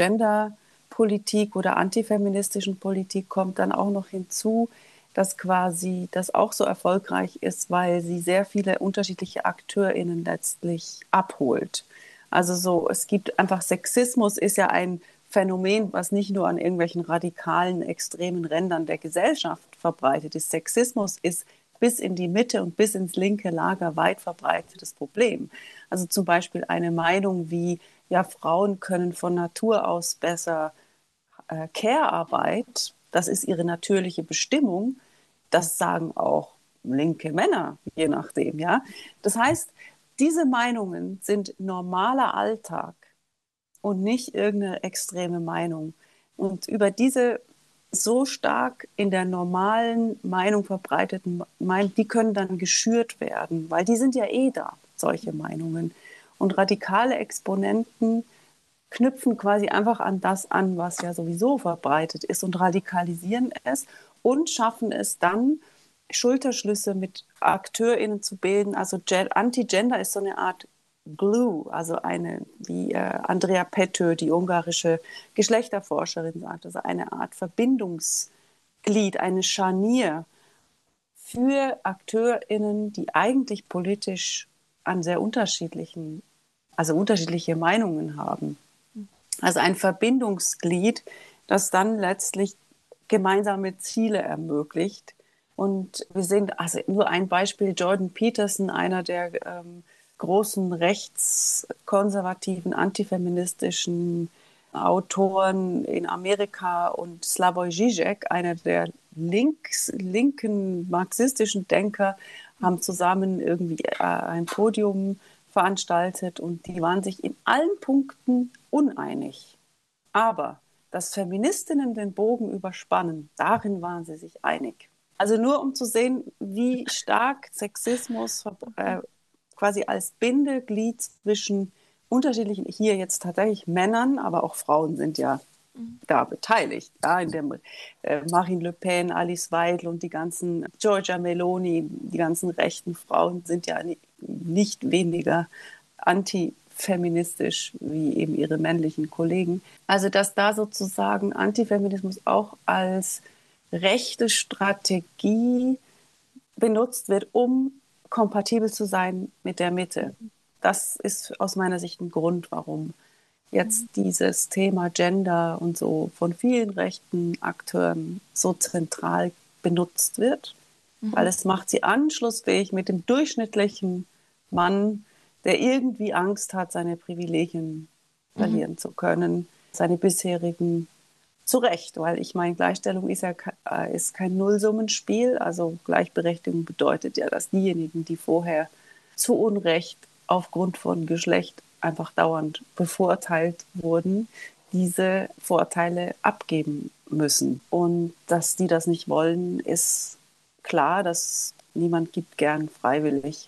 Anti-Gender-Politik oder antifeministischen Politik kommt dann auch noch hinzu, dass quasi das auch so erfolgreich ist, weil sie sehr viele unterschiedliche AkteurInnen letztlich abholt. Also so, es gibt einfach Sexismus ist ja ein Phänomen, was nicht nur an irgendwelchen radikalen, extremen Rändern der Gesellschaft verbreitet ist. Sexismus ist bis in die Mitte und bis ins linke Lager weit verbreitetes Problem. Also zum Beispiel eine Meinung wie, ja, Frauen können von Natur aus besser äh, Care-Arbeit, das ist ihre natürliche Bestimmung, das sagen auch linke Männer, je nachdem, ja. Das heißt, diese Meinungen sind normaler Alltag und nicht irgendeine extreme Meinung. Und über diese so stark in der normalen Meinung verbreiteten Meinungen, die können dann geschürt werden, weil die sind ja eh da, solche Meinungen. Und radikale Exponenten knüpfen quasi einfach an das an, was ja sowieso verbreitet ist und radikalisieren es und schaffen es dann, Schulterschlüsse mit AkteurInnen zu bilden. Also Anti-Gender ist so eine Art Glue, also eine, wie äh, Andrea Pető, die ungarische Geschlechterforscherin, sagt, also eine Art Verbindungsglied, eine Scharnier für AkteurInnen, die eigentlich politisch an sehr unterschiedlichen, also unterschiedliche Meinungen haben. Also ein Verbindungsglied, das dann letztlich gemeinsame Ziele ermöglicht. Und wir sehen, also nur ein Beispiel, Jordan Peterson, einer der ähm, großen rechtskonservativen, antifeministischen Autoren in Amerika, und Slavoj Žižek, einer der links, linken marxistischen Denker, haben zusammen irgendwie äh, ein Podium veranstaltet und die waren sich in allen Punkten uneinig. Aber dass Feministinnen den Bogen überspannen, darin waren sie sich einig. Also nur um zu sehen, wie stark Sexismus äh, quasi als Bindeglied zwischen unterschiedlichen, hier jetzt tatsächlich Männern, aber auch Frauen sind ja mhm. da beteiligt. Ja, in dem, äh, Marine Le Pen, Alice Weidel und die ganzen Giorgia Meloni, die ganzen rechten Frauen sind ja nicht weniger antifeministisch wie eben ihre männlichen Kollegen. Also dass da sozusagen Antifeminismus auch als rechte Strategie benutzt wird, um kompatibel zu sein mit der Mitte. Das ist aus meiner Sicht ein Grund, warum jetzt dieses Thema Gender und so von vielen rechten Akteuren so zentral benutzt wird, mhm. weil es macht sie anschlussfähig mit dem durchschnittlichen Mann, der irgendwie Angst hat, seine Privilegien mhm. verlieren zu können, seine bisherigen. Zu Recht, weil ich meine, Gleichstellung ist ja ist kein Nullsummenspiel. Also Gleichberechtigung bedeutet ja, dass diejenigen, die vorher zu Unrecht aufgrund von Geschlecht einfach dauernd bevorteilt wurden, diese Vorteile abgeben müssen. Und dass die das nicht wollen, ist klar, dass niemand gibt gern freiwillig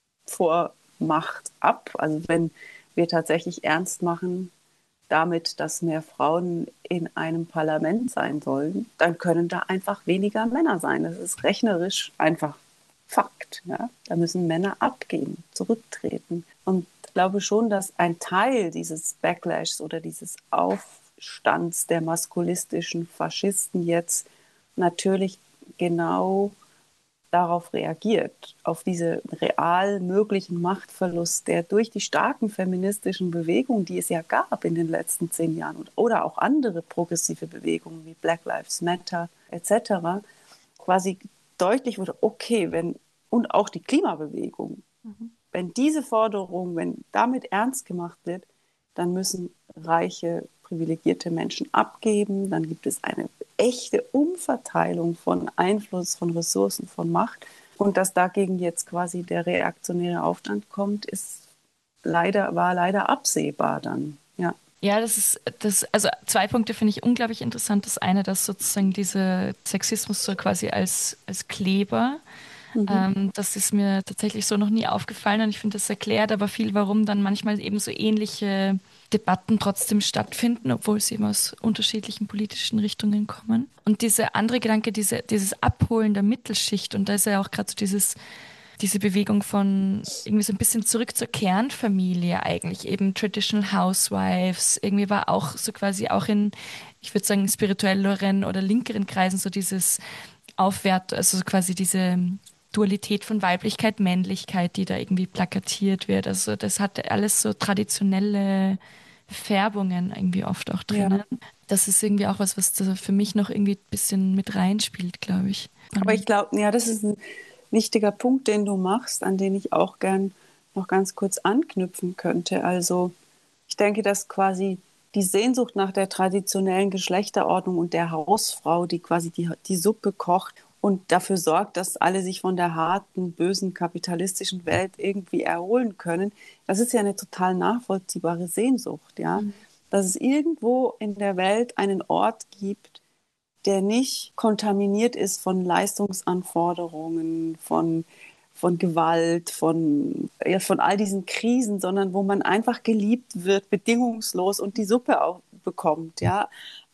vor Macht ab. Also wenn wir tatsächlich ernst machen damit, dass mehr Frauen in einem Parlament sein sollen, dann können da einfach weniger Männer sein. Das ist rechnerisch einfach Fakt. Ja? Da müssen Männer abgeben, zurücktreten. Und ich glaube schon, dass ein Teil dieses Backlashs oder dieses Aufstands der maskulistischen Faschisten jetzt natürlich genau darauf reagiert, auf diese real möglichen Machtverlust, der durch die starken feministischen Bewegungen, die es ja gab in den letzten zehn Jahren oder auch andere progressive Bewegungen wie Black Lives Matter et cetera, quasi deutlich wurde, okay, wenn, und auch die Klimabewegung, mhm. wenn diese Forderung, wenn damit ernst gemacht wird, dann müssen reiche, privilegierte Menschen abgeben, dann gibt es eine echte Umverteilung von Einfluss, von Ressourcen, von Macht. Und dass dagegen jetzt quasi der reaktionäre Aufstand kommt, ist leider, war leider absehbar dann, ja. Ja, das ist, das, also zwei Punkte finde ich unglaublich interessant. Das eine, dass sozusagen dieser Sexismus so quasi als, als Kleber, mhm. ähm, das ist mir tatsächlich so noch nie aufgefallen und ich finde, das erklärt aber viel, warum dann manchmal eben so ähnliche Debatten trotzdem stattfinden, obwohl sie eben aus unterschiedlichen politischen Richtungen kommen. Und dieser andere Gedanke, diese, dieses Abholen der Mittelschicht, und da ist ja auch gerade so dieses, diese Bewegung von irgendwie so ein bisschen zurück zur Kernfamilie eigentlich, eben Traditional Housewives, irgendwie war auch so quasi auch in, ich würde sagen, spirituelleren oder linkeren Kreisen so dieses Aufwert, also quasi diese Dualität von Weiblichkeit, Männlichkeit, die da irgendwie plakatiert wird. Also das hat alles so traditionelle Färbungen irgendwie oft auch drinnen. Ja. Das ist irgendwie auch was, was da für mich noch irgendwie ein bisschen mit reinspielt, glaube ich. Aber ich glaube, ja, das ist ein wichtiger Punkt, den du machst, an den ich auch gern noch ganz kurz anknüpfen könnte. Also ich denke, dass quasi die Sehnsucht nach der traditionellen Geschlechterordnung und der Hausfrau, die quasi die, die Suppe kocht und dafür sorgt, dass alle sich von der harten, bösen kapitalistischen Welt irgendwie erholen können, das ist ja eine total nachvollziehbare Sehnsucht, ja. Mhm. Dass es irgendwo in der Welt einen Ort gibt, der nicht kontaminiert ist von Leistungsanforderungen, von, von Gewalt, von, ja, von all diesen Krisen, sondern wo man einfach geliebt wird, bedingungslos und die Suppe auch bekommt, ja.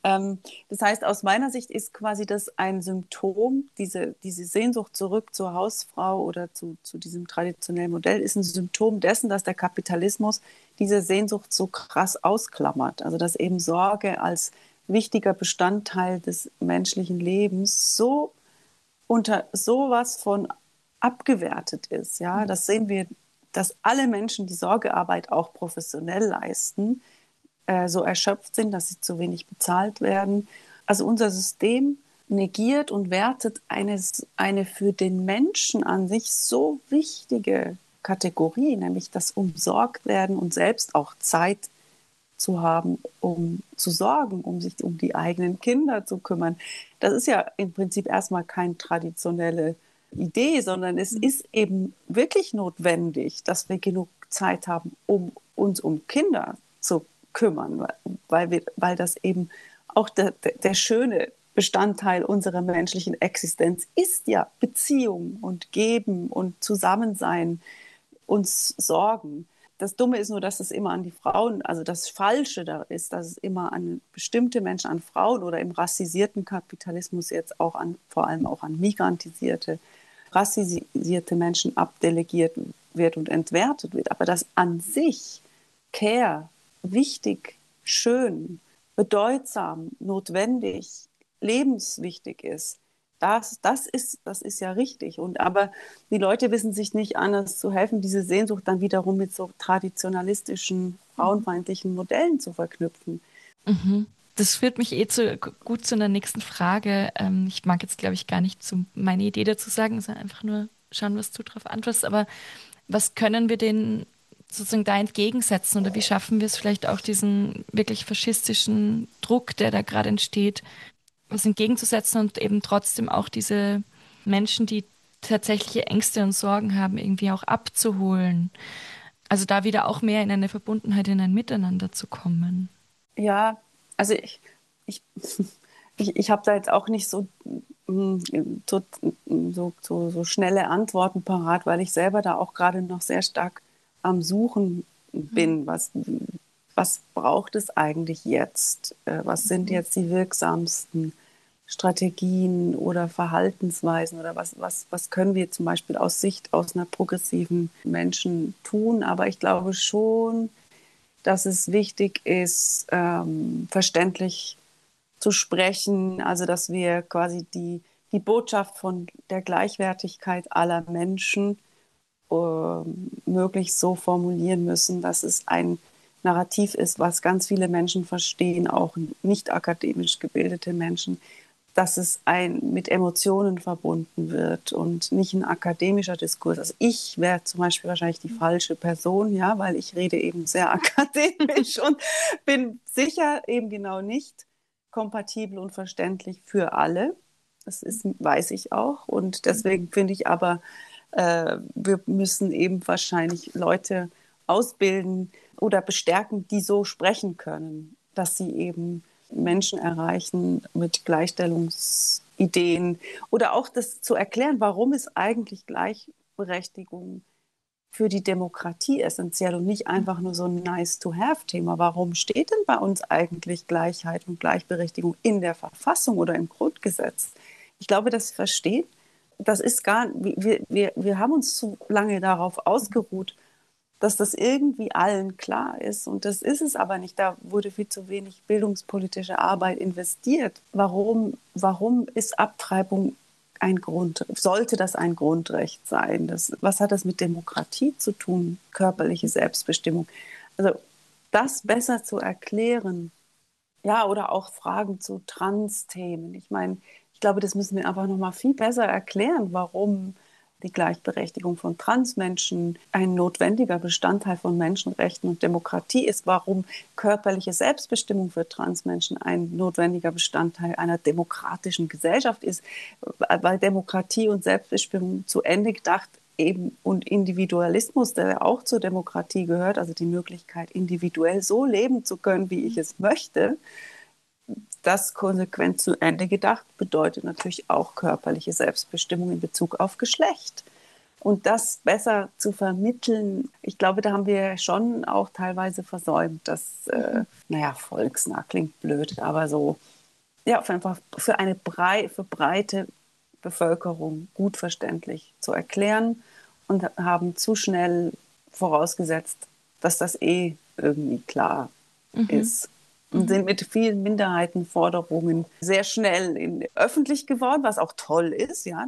Das heißt, aus meiner Sicht ist quasi das ein Symptom, diese, diese Sehnsucht zurück zur Hausfrau oder zu, zu diesem traditionellen Modell, ist ein Symptom dessen, dass der Kapitalismus diese Sehnsucht so krass ausklammert. Also dass eben Sorge als wichtiger Bestandteil des menschlichen Lebens so unter sowas von abgewertet ist. Ja, das sehen wir, dass alle Menschen die Sorgearbeit auch professionell leisten, so erschöpft sind, dass sie zu wenig bezahlt werden. Also unser System negiert und wertet eine, eine für den Menschen an sich so wichtige Kategorie, nämlich das Umsorgtwerden und selbst auch Zeit zu haben, um zu sorgen, um sich um die eigenen Kinder zu kümmern. Das ist ja im Prinzip erstmal keine traditionelle Idee, sondern es ist eben wirklich notwendig, dass wir genug Zeit haben, um uns um Kinder zu kümmern, weil, wir, weil das eben auch der, der, der schöne Bestandteil unserer menschlichen Existenz ist ja Beziehung und Geben und Zusammensein, uns sorgen. Das Dumme ist nur, dass es immer an die Frauen, also das Falsche da ist, dass es immer an bestimmte Menschen, an Frauen oder im rassisierten Kapitalismus jetzt auch an, vor allem auch an migrantisierte, rassisierte Menschen abdelegiert wird und entwertet wird. Aber dass an sich Care wichtig, schön, bedeutsam, notwendig, lebenswichtig ist. Das, das ist, das ist ja richtig. Und, aber die Leute wissen sich nicht anders zu helfen, diese Sehnsucht dann wiederum mit so traditionalistischen, frauenfeindlichen Modellen zu verknüpfen. Mhm. Das führt mich eh zu, gut zu einer nächsten Frage. Ähm, ich mag jetzt, glaube ich, gar nicht zu, meine Idee dazu sagen, sondern einfach nur schauen, was du darauf antwortest. Aber was können wir den sozusagen da entgegensetzen oder wie schaffen wir es vielleicht auch diesen wirklich faschistischen Druck, der da gerade entsteht, was entgegenzusetzen und eben trotzdem auch diese Menschen, die tatsächliche Ängste und Sorgen haben, irgendwie auch abzuholen. Also da wieder auch mehr in eine Verbundenheit, in ein Miteinander zu kommen. Ja, also ich, ich Ich, ich habe da jetzt auch nicht so, mm, so, so, so, so schnelle Antworten parat, weil ich selber da auch gerade noch sehr stark am Suchen bin. Was, was braucht es eigentlich jetzt? Äh, Was sind jetzt die wirksamsten Strategien oder Verhaltensweisen oder was, was, was können wir zum Beispiel aus Sicht aus einer progressiven Menschen tun? Aber ich glaube schon, dass es wichtig ist, ähm, verständlich zu sprechen, also dass wir quasi die, die Botschaft von der Gleichwertigkeit aller Menschen äh, möglichst so formulieren müssen, dass es ein Narrativ ist, was ganz viele Menschen verstehen, auch nicht akademisch gebildete Menschen, dass es ein, mit Emotionen verbunden wird und nicht ein akademischer Diskurs. Also ich wäre zum Beispiel wahrscheinlich die falsche Person, ja, weil ich rede eben sehr akademisch und bin sicher eben genau nicht kompatibel und verständlich für alle. Das ist, weiß ich auch. Und deswegen finde ich aber, äh, wir müssen eben wahrscheinlich Leute ausbilden oder bestärken, die so sprechen können, dass sie eben Menschen erreichen mit Gleichstellungsideen oder auch das zu erklären, warum ist eigentlich Gleichberechtigung für die Demokratie essentiell und nicht einfach nur so ein Nice-to-have-Thema. Warum steht denn bei uns eigentlich Gleichheit und Gleichberechtigung in der Verfassung oder im Grundgesetz? Ich glaube, das versteht, das ist gar, wir, wir, wir haben uns zu lange darauf ausgeruht, dass das irgendwie allen klar ist. Und das ist es aber nicht. Da wurde viel zu wenig bildungspolitische Arbeit investiert. Warum, warum ist Abtreibung ein Grund? Sollte das ein Grundrecht sein? Das, was hat das mit Demokratie zu tun? Körperliche Selbstbestimmung. Also das besser zu erklären. Ja, oder auch Fragen zu Trans-Themen. Ich meine, ich glaube, das müssen wir einfach noch mal viel besser erklären, warum die Gleichberechtigung von Transmenschen ein notwendiger Bestandteil von Menschenrechten und Demokratie ist, warum körperliche Selbstbestimmung für Transmenschen ein notwendiger Bestandteil einer demokratischen Gesellschaft ist, weil Demokratie und Selbstbestimmung zu Ende gedacht eben und Individualismus, der auch zur Demokratie gehört, also die Möglichkeit, individuell so leben zu können, wie ich es möchte, das konsequent zu Ende gedacht, bedeutet natürlich auch körperliche Selbstbestimmung in Bezug auf Geschlecht. Und das besser zu vermitteln, ich glaube, da haben wir schon auch teilweise versäumt, das, äh, naja, volksnah klingt blöd, aber so, ja, einfach für eine brei für breite Bevölkerung gut verständlich zu erklären und haben zu schnell vorausgesetzt, dass das eh irgendwie klar mhm. ist. Und sind mit vielen Minderheitenforderungen sehr schnell in, öffentlich geworden, was auch toll ist, ja.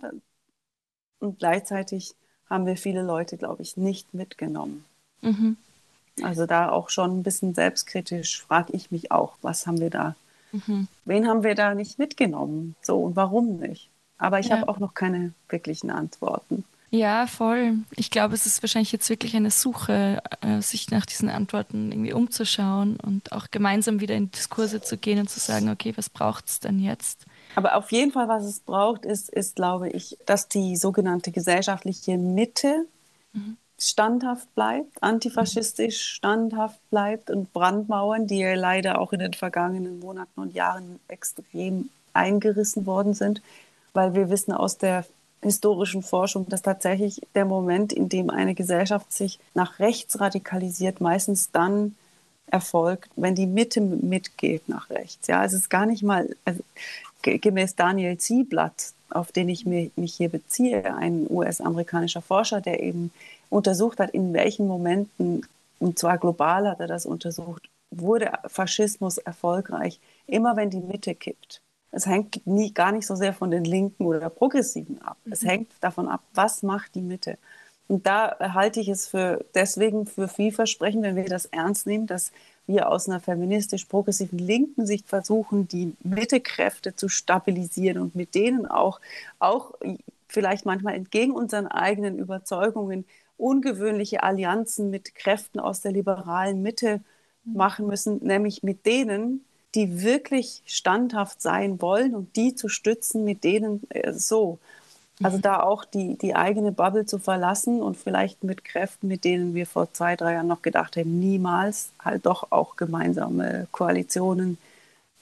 Und gleichzeitig haben wir viele Leute, glaube ich, nicht mitgenommen. Mhm. Also da auch schon ein bisschen selbstkritisch frage ich mich auch, was haben wir da, mhm. wen haben wir da nicht mitgenommen? So, und warum nicht? Aber ich ja. habe auch noch keine wirklichen Antworten. Ja, voll. Ich glaube, es ist wahrscheinlich jetzt wirklich eine Suche, äh, sich nach diesen Antworten irgendwie umzuschauen und auch gemeinsam wieder in Diskurse zu gehen und zu sagen, okay, was braucht es denn jetzt? Aber auf jeden Fall, was es braucht, ist, ist, glaube ich, dass die sogenannte gesellschaftliche Mitte mhm. standhaft bleibt, antifaschistisch standhaft bleibt und Brandmauern, die ja leider auch in den vergangenen Monaten und Jahren extrem eingerissen worden sind, weil wir wissen aus der historischen Forschung, dass tatsächlich der Moment, in dem eine Gesellschaft sich nach rechts radikalisiert, meistens dann erfolgt, wenn die Mitte mitgeht nach rechts. Ja, es ist gar nicht mal, also, gemäß Daniel Ziblatt, auf den ich mich, mich hier beziehe, ein U S-amerikanischer Forscher, der eben untersucht hat, in welchen Momenten, und zwar global hat er das untersucht, wurde Faschismus erfolgreich, immer wenn die Mitte kippt. Es hängt nie, gar nicht so sehr von den Linken oder Progressiven ab. Mhm. Es hängt davon ab, was macht die Mitte. Und da halte ich es für deswegen für vielversprechend, wenn wir das ernst nehmen, dass wir aus einer feministisch-progressiven linken Sicht versuchen, die Mittekräfte zu stabilisieren und mit denen auch, auch vielleicht manchmal entgegen unseren eigenen Überzeugungen ungewöhnliche Allianzen mit Kräften aus der liberalen Mitte machen müssen, nämlich mit denen, die wirklich standhaft sein wollen und die zu stützen, mit denen äh, so. Also da auch die, die eigene Bubble zu verlassen und vielleicht mit Kräften, mit denen wir vor zwei, drei Jahren noch gedacht haben, niemals halt doch auch gemeinsame Koalitionen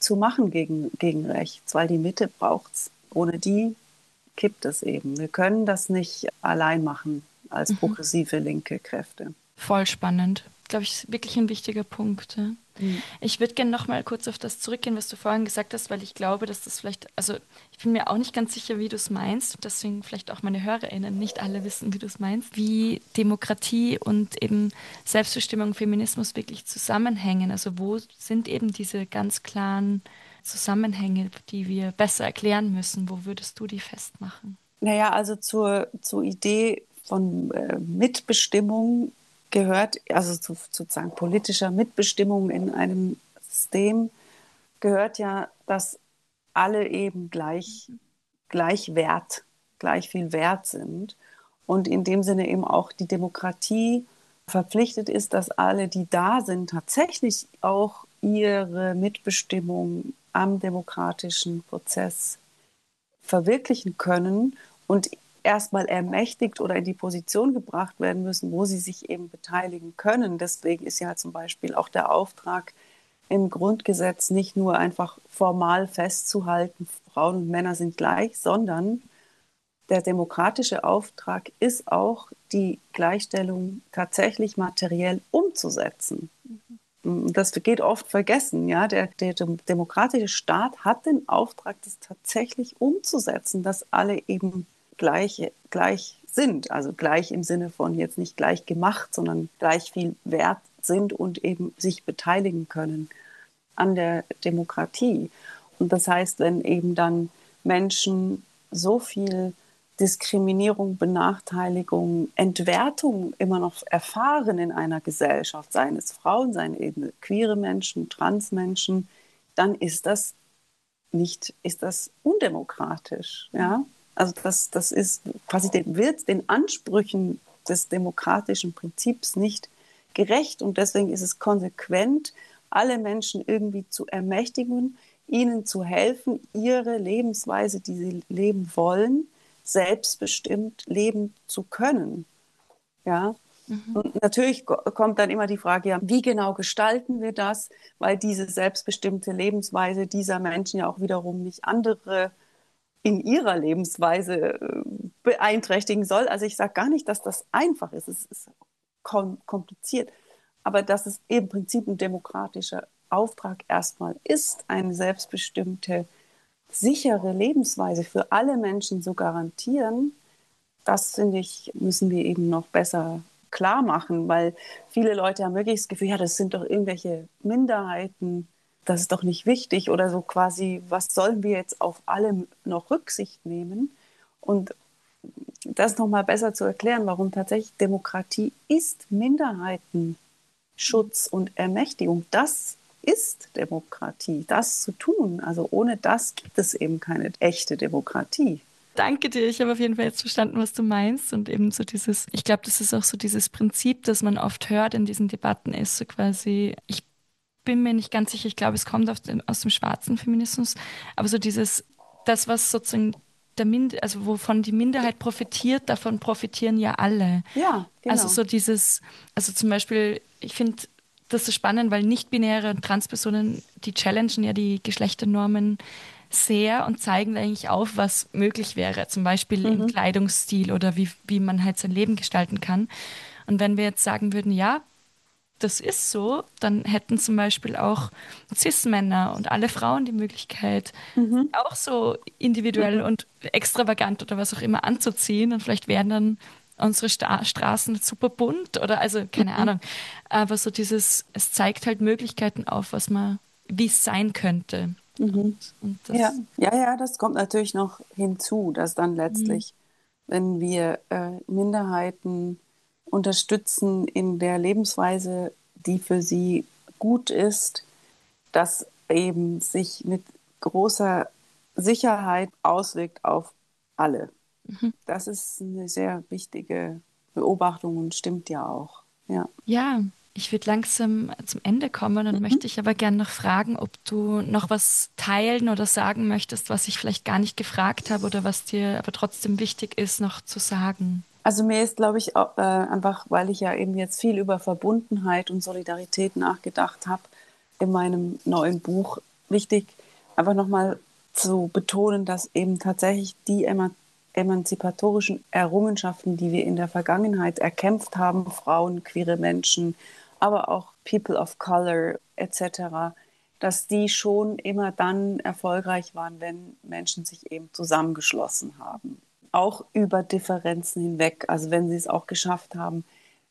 zu machen gegen, gegen rechts, weil die Mitte braucht es. Ohne die kippt es eben. Wir können das nicht allein machen als progressive linke Kräfte. Voll spannend. Glaube ich, wirklich ein wichtiger Punkt. Ja. Mhm. Ich würde gerne noch mal kurz auf das zurückgehen, was du vorhin gesagt hast, weil ich glaube, dass das vielleicht, also ich bin mir auch nicht ganz sicher, wie du es meinst, deswegen vielleicht auch meine HörerInnen nicht alle wissen, wie du es meinst, wie Demokratie und eben Selbstbestimmung, Feminismus wirklich zusammenhängen. Also wo sind eben diese ganz klaren Zusammenhänge, die wir besser erklären müssen? Wo würdest du die festmachen? Naja, also zur, zur Idee von äh, Mitbestimmung gehört, also zu, sozusagen politischer Mitbestimmung in einem System, gehört ja, dass alle eben gleich, gleich wert, gleich viel wert sind. Und in dem Sinne eben auch die Demokratie verpflichtet ist, dass alle, die da sind, tatsächlich auch ihre Mitbestimmung am demokratischen Prozess verwirklichen können und erstmal ermächtigt oder in die Position gebracht werden müssen, wo sie sich eben beteiligen können. Deswegen ist ja zum Beispiel auch der Auftrag im Grundgesetz nicht nur einfach formal festzuhalten, Frauen und Männer sind gleich, sondern der demokratische Auftrag ist auch, die Gleichstellung tatsächlich materiell umzusetzen. Das geht oft vergessen. Ja? Der, der demokratische Staat hat den Auftrag, das tatsächlich umzusetzen, dass alle eben gleich, gleich sind. Also gleich im Sinne von jetzt nicht gleich gemacht, sondern gleich viel wert sind und eben sich beteiligen können an der Demokratie. Und das heißt, wenn eben dann Menschen so viel Diskriminierung, Benachteiligung, Entwertung immer noch erfahren in einer Gesellschaft, seien es Frauen, seien eben queere Menschen, Transmenschen, dann ist das nicht, ist das undemokratisch. Ja? Also das, das ist quasi den, wird den Ansprüchen des demokratischen Prinzips nicht gerecht und deswegen ist es konsequent, alle Menschen irgendwie zu ermächtigen, ihnen zu helfen, ihre Lebensweise, die sie leben wollen, selbstbestimmt leben zu können. Ja? Mhm. Und natürlich kommt dann immer die Frage, ja, wie genau gestalten wir das? Weil diese selbstbestimmte Lebensweise dieser Menschen ja auch wiederum nicht andere in ihrer Lebensweise beeinträchtigen soll. Also ich sage gar nicht, dass das einfach ist. Es ist kompliziert. Aber dass es im Prinzip ein demokratischer Auftrag erstmal ist, eine selbstbestimmte sichere Lebensweise für alle Menschen zu garantieren, das, finde ich, müssen wir eben noch besser klar machen, weil viele Leute haben wirklich das Gefühl, ja, das sind doch irgendwelche Minderheiten, das ist doch nicht wichtig oder so quasi, was sollen wir jetzt auf alle noch Rücksicht nehmen? Und das nochmal besser zu erklären, warum tatsächlich Demokratie ist Minderheitenschutz und Ermächtigung. Das ist Demokratie, das zu tun. Also ohne das gibt es eben keine echte Demokratie. Danke dir. Ich habe auf jeden Fall jetzt verstanden, was du meinst. Und eben so dieses, ich glaube, das ist auch so dieses Prinzip, das man oft hört in diesen Debatten, ist so quasi, ich bin mir nicht ganz sicher, ich glaube, es kommt aus dem, aus dem schwarzen Feminismus, aber so dieses, das, was sozusagen der Mind also wovon die Minderheit profitiert, davon profitieren ja alle. Ja, genau. Also so dieses, also zum Beispiel, ich finde, das ist spannend, weil nicht-binäre und Transpersonen, die challengen ja die Geschlechternormen sehr und zeigen eigentlich auf, was möglich wäre, zum Beispiel mhm. im Kleidungsstil oder wie, wie man halt sein Leben gestalten kann. Und wenn wir jetzt sagen würden, ja, das ist so, dann hätten zum Beispiel auch Cis-Männer und alle Frauen die Möglichkeit, mhm. auch so individuell mhm. und extravagant oder was auch immer anzuziehen und vielleicht wären dann unsere Sta Straßen super bunt oder also keine mhm. Ahnung. Aber so dieses, es zeigt halt Möglichkeiten auf, was man, wie es sein könnte. Mhm. Und, und das ja. ja, ja, das kommt natürlich noch hinzu, dass dann letztlich, mhm. wenn wir äh, Minderheiten unterstützen in der Lebensweise, die für sie gut ist, das eben sich mit großer Sicherheit auswirkt auf alle. Mhm. Das ist eine sehr wichtige Beobachtung und stimmt ja auch. Ja, ja, ich würde langsam zum Ende kommen und mhm. möchte ich aber gerne noch fragen, ob du noch was teilen oder sagen möchtest, was ich vielleicht gar nicht gefragt habe oder was dir aber trotzdem wichtig ist, noch zu sagen. Also mir ist, glaube ich, auch, äh, einfach, weil ich ja eben jetzt viel über Verbundenheit und Solidarität nachgedacht habe, in meinem neuen Buch wichtig, einfach nochmal zu betonen, dass eben tatsächlich die eman- emanzipatorischen Errungenschaften, die wir in der Vergangenheit erkämpft haben, Frauen, queere Menschen, aber auch People of Color et cetera, dass die schon immer dann erfolgreich waren, wenn Menschen sich eben zusammengeschlossen haben. Auch über Differenzen hinweg, also wenn sie es auch geschafft haben,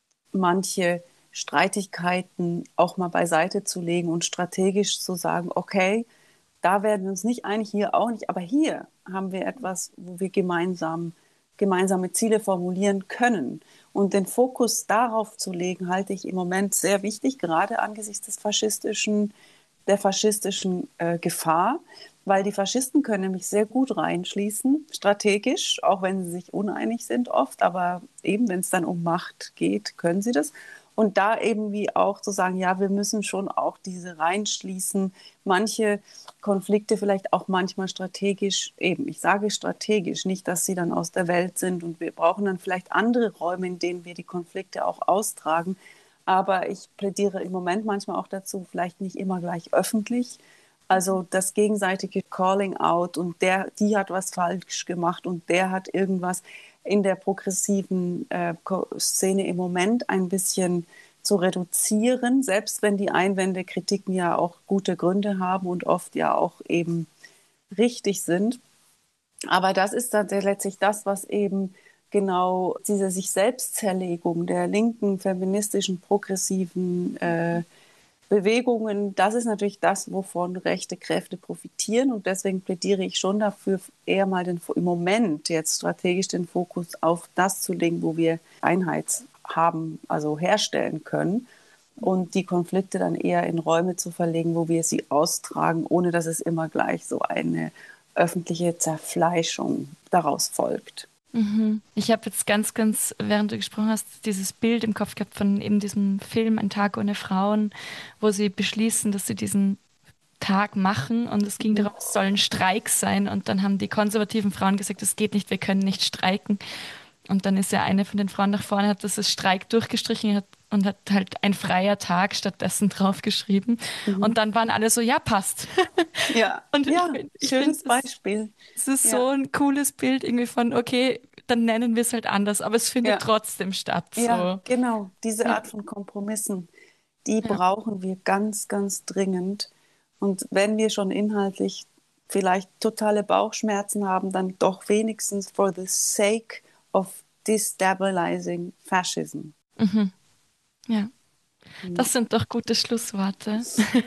manche Streitigkeiten auch mal beiseite zu legen und strategisch zu sagen, okay, da werden wir uns nicht einig, hier auch nicht, aber hier haben wir etwas, wo wir gemeinsam, gemeinsame Ziele formulieren können. Und den Fokus darauf zu legen, halte ich im Moment sehr wichtig, gerade angesichts des faschistischen, der faschistischen äh, Gefahr, weil die Faschisten können nämlich sehr gut reinschließen, strategisch, auch wenn sie sich uneinig sind oft, aber eben, wenn es dann um Macht geht, können sie das. Und da eben wie auch zu sagen, ja, wir müssen schon auch diese reinschließen, manche Konflikte vielleicht auch manchmal strategisch, eben, ich sage strategisch, nicht, dass sie dann aus der Welt sind und wir brauchen dann vielleicht andere Räume, in denen wir die Konflikte auch austragen. Aber ich plädiere im Moment manchmal auch dazu, vielleicht nicht immer gleich öffentlich. Also das gegenseitige Calling out und der, die hat was falsch gemacht und der hat irgendwas in der progressiven äh, Szene im Moment ein bisschen zu reduzieren, selbst wenn die Einwände, Kritiken ja auch gute Gründe haben und oft ja auch eben richtig sind. Aber das ist dann letztlich das, was eben genau diese sich Selbstzerlegung der linken, feministischen, progressiven äh, Bewegungen, das ist natürlich das, wovon rechte Kräfte profitieren und deswegen plädiere ich schon dafür, eher mal den, im Moment jetzt strategisch den Fokus auf das zu legen, wo wir Einheit haben, also herstellen können und die Konflikte dann eher in Räume zu verlegen, wo wir sie austragen, ohne dass es immer gleich so eine öffentliche Zerfleischung daraus folgt. Ich habe jetzt ganz, ganz, während du gesprochen hast, dieses Bild im Kopf gehabt von eben diesem Film Ein Tag ohne Frauen, wo sie beschließen, dass sie diesen Tag machen und es ging darum, es soll ein Streik sein und dann haben die konservativen Frauen gesagt, es geht nicht, wir können nicht streiken. Und dann ist ja eine von den Frauen nach vorne, hat das als Streik durchgestrichen hat und hat halt ein freier Tag stattdessen draufgeschrieben. Mhm. Und dann waren alle so, ja, passt. Ja, und ja, ich find, ich schönes find, Beispiel. Es ist ja. so ein cooles Bild irgendwie von, okay, dann nennen wir es halt anders, aber es findet ja. trotzdem statt. So. Ja, genau. Diese Art von Kompromissen, die ja. brauchen wir ganz, ganz dringend. Und wenn wir schon inhaltlich vielleicht totale Bauchschmerzen haben, dann doch wenigstens for the sake of destabilizing fascism. Mhm. Ja, mhm. Das sind doch gute Schlussworte.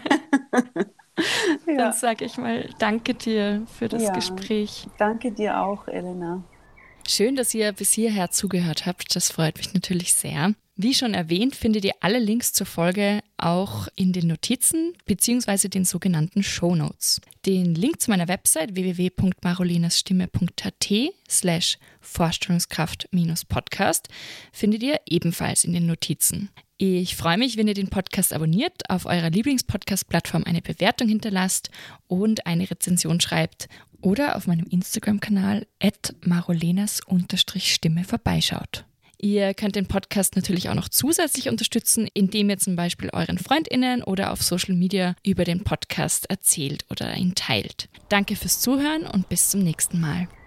ja. Dann sage ich mal, danke dir für das ja, Gespräch. Danke dir auch, Elena. Schön, dass ihr bis hierher zugehört habt. Das freut mich natürlich sehr. Wie schon erwähnt, findet ihr alle Links zur Folge auch in den Notizen bzw. den sogenannten Shownotes. Den Link zu meiner Website w w w punkt marolinasstimme punkt h t slash Vorstellungskraft-Podcast findet ihr ebenfalls in den Notizen. Ich freue mich, wenn ihr den Podcast abonniert, auf eurer Lieblingspodcast-Plattform eine Bewertung hinterlasst und eine Rezension schreibt oder auf meinem Instagram-Kanal at marolenas Stimme vorbeischaut. Ihr könnt den Podcast natürlich auch noch zusätzlich unterstützen, indem ihr zum Beispiel euren FreundInnen oder auf Social Media über den Podcast erzählt oder ihn teilt. Danke fürs Zuhören und bis zum nächsten Mal.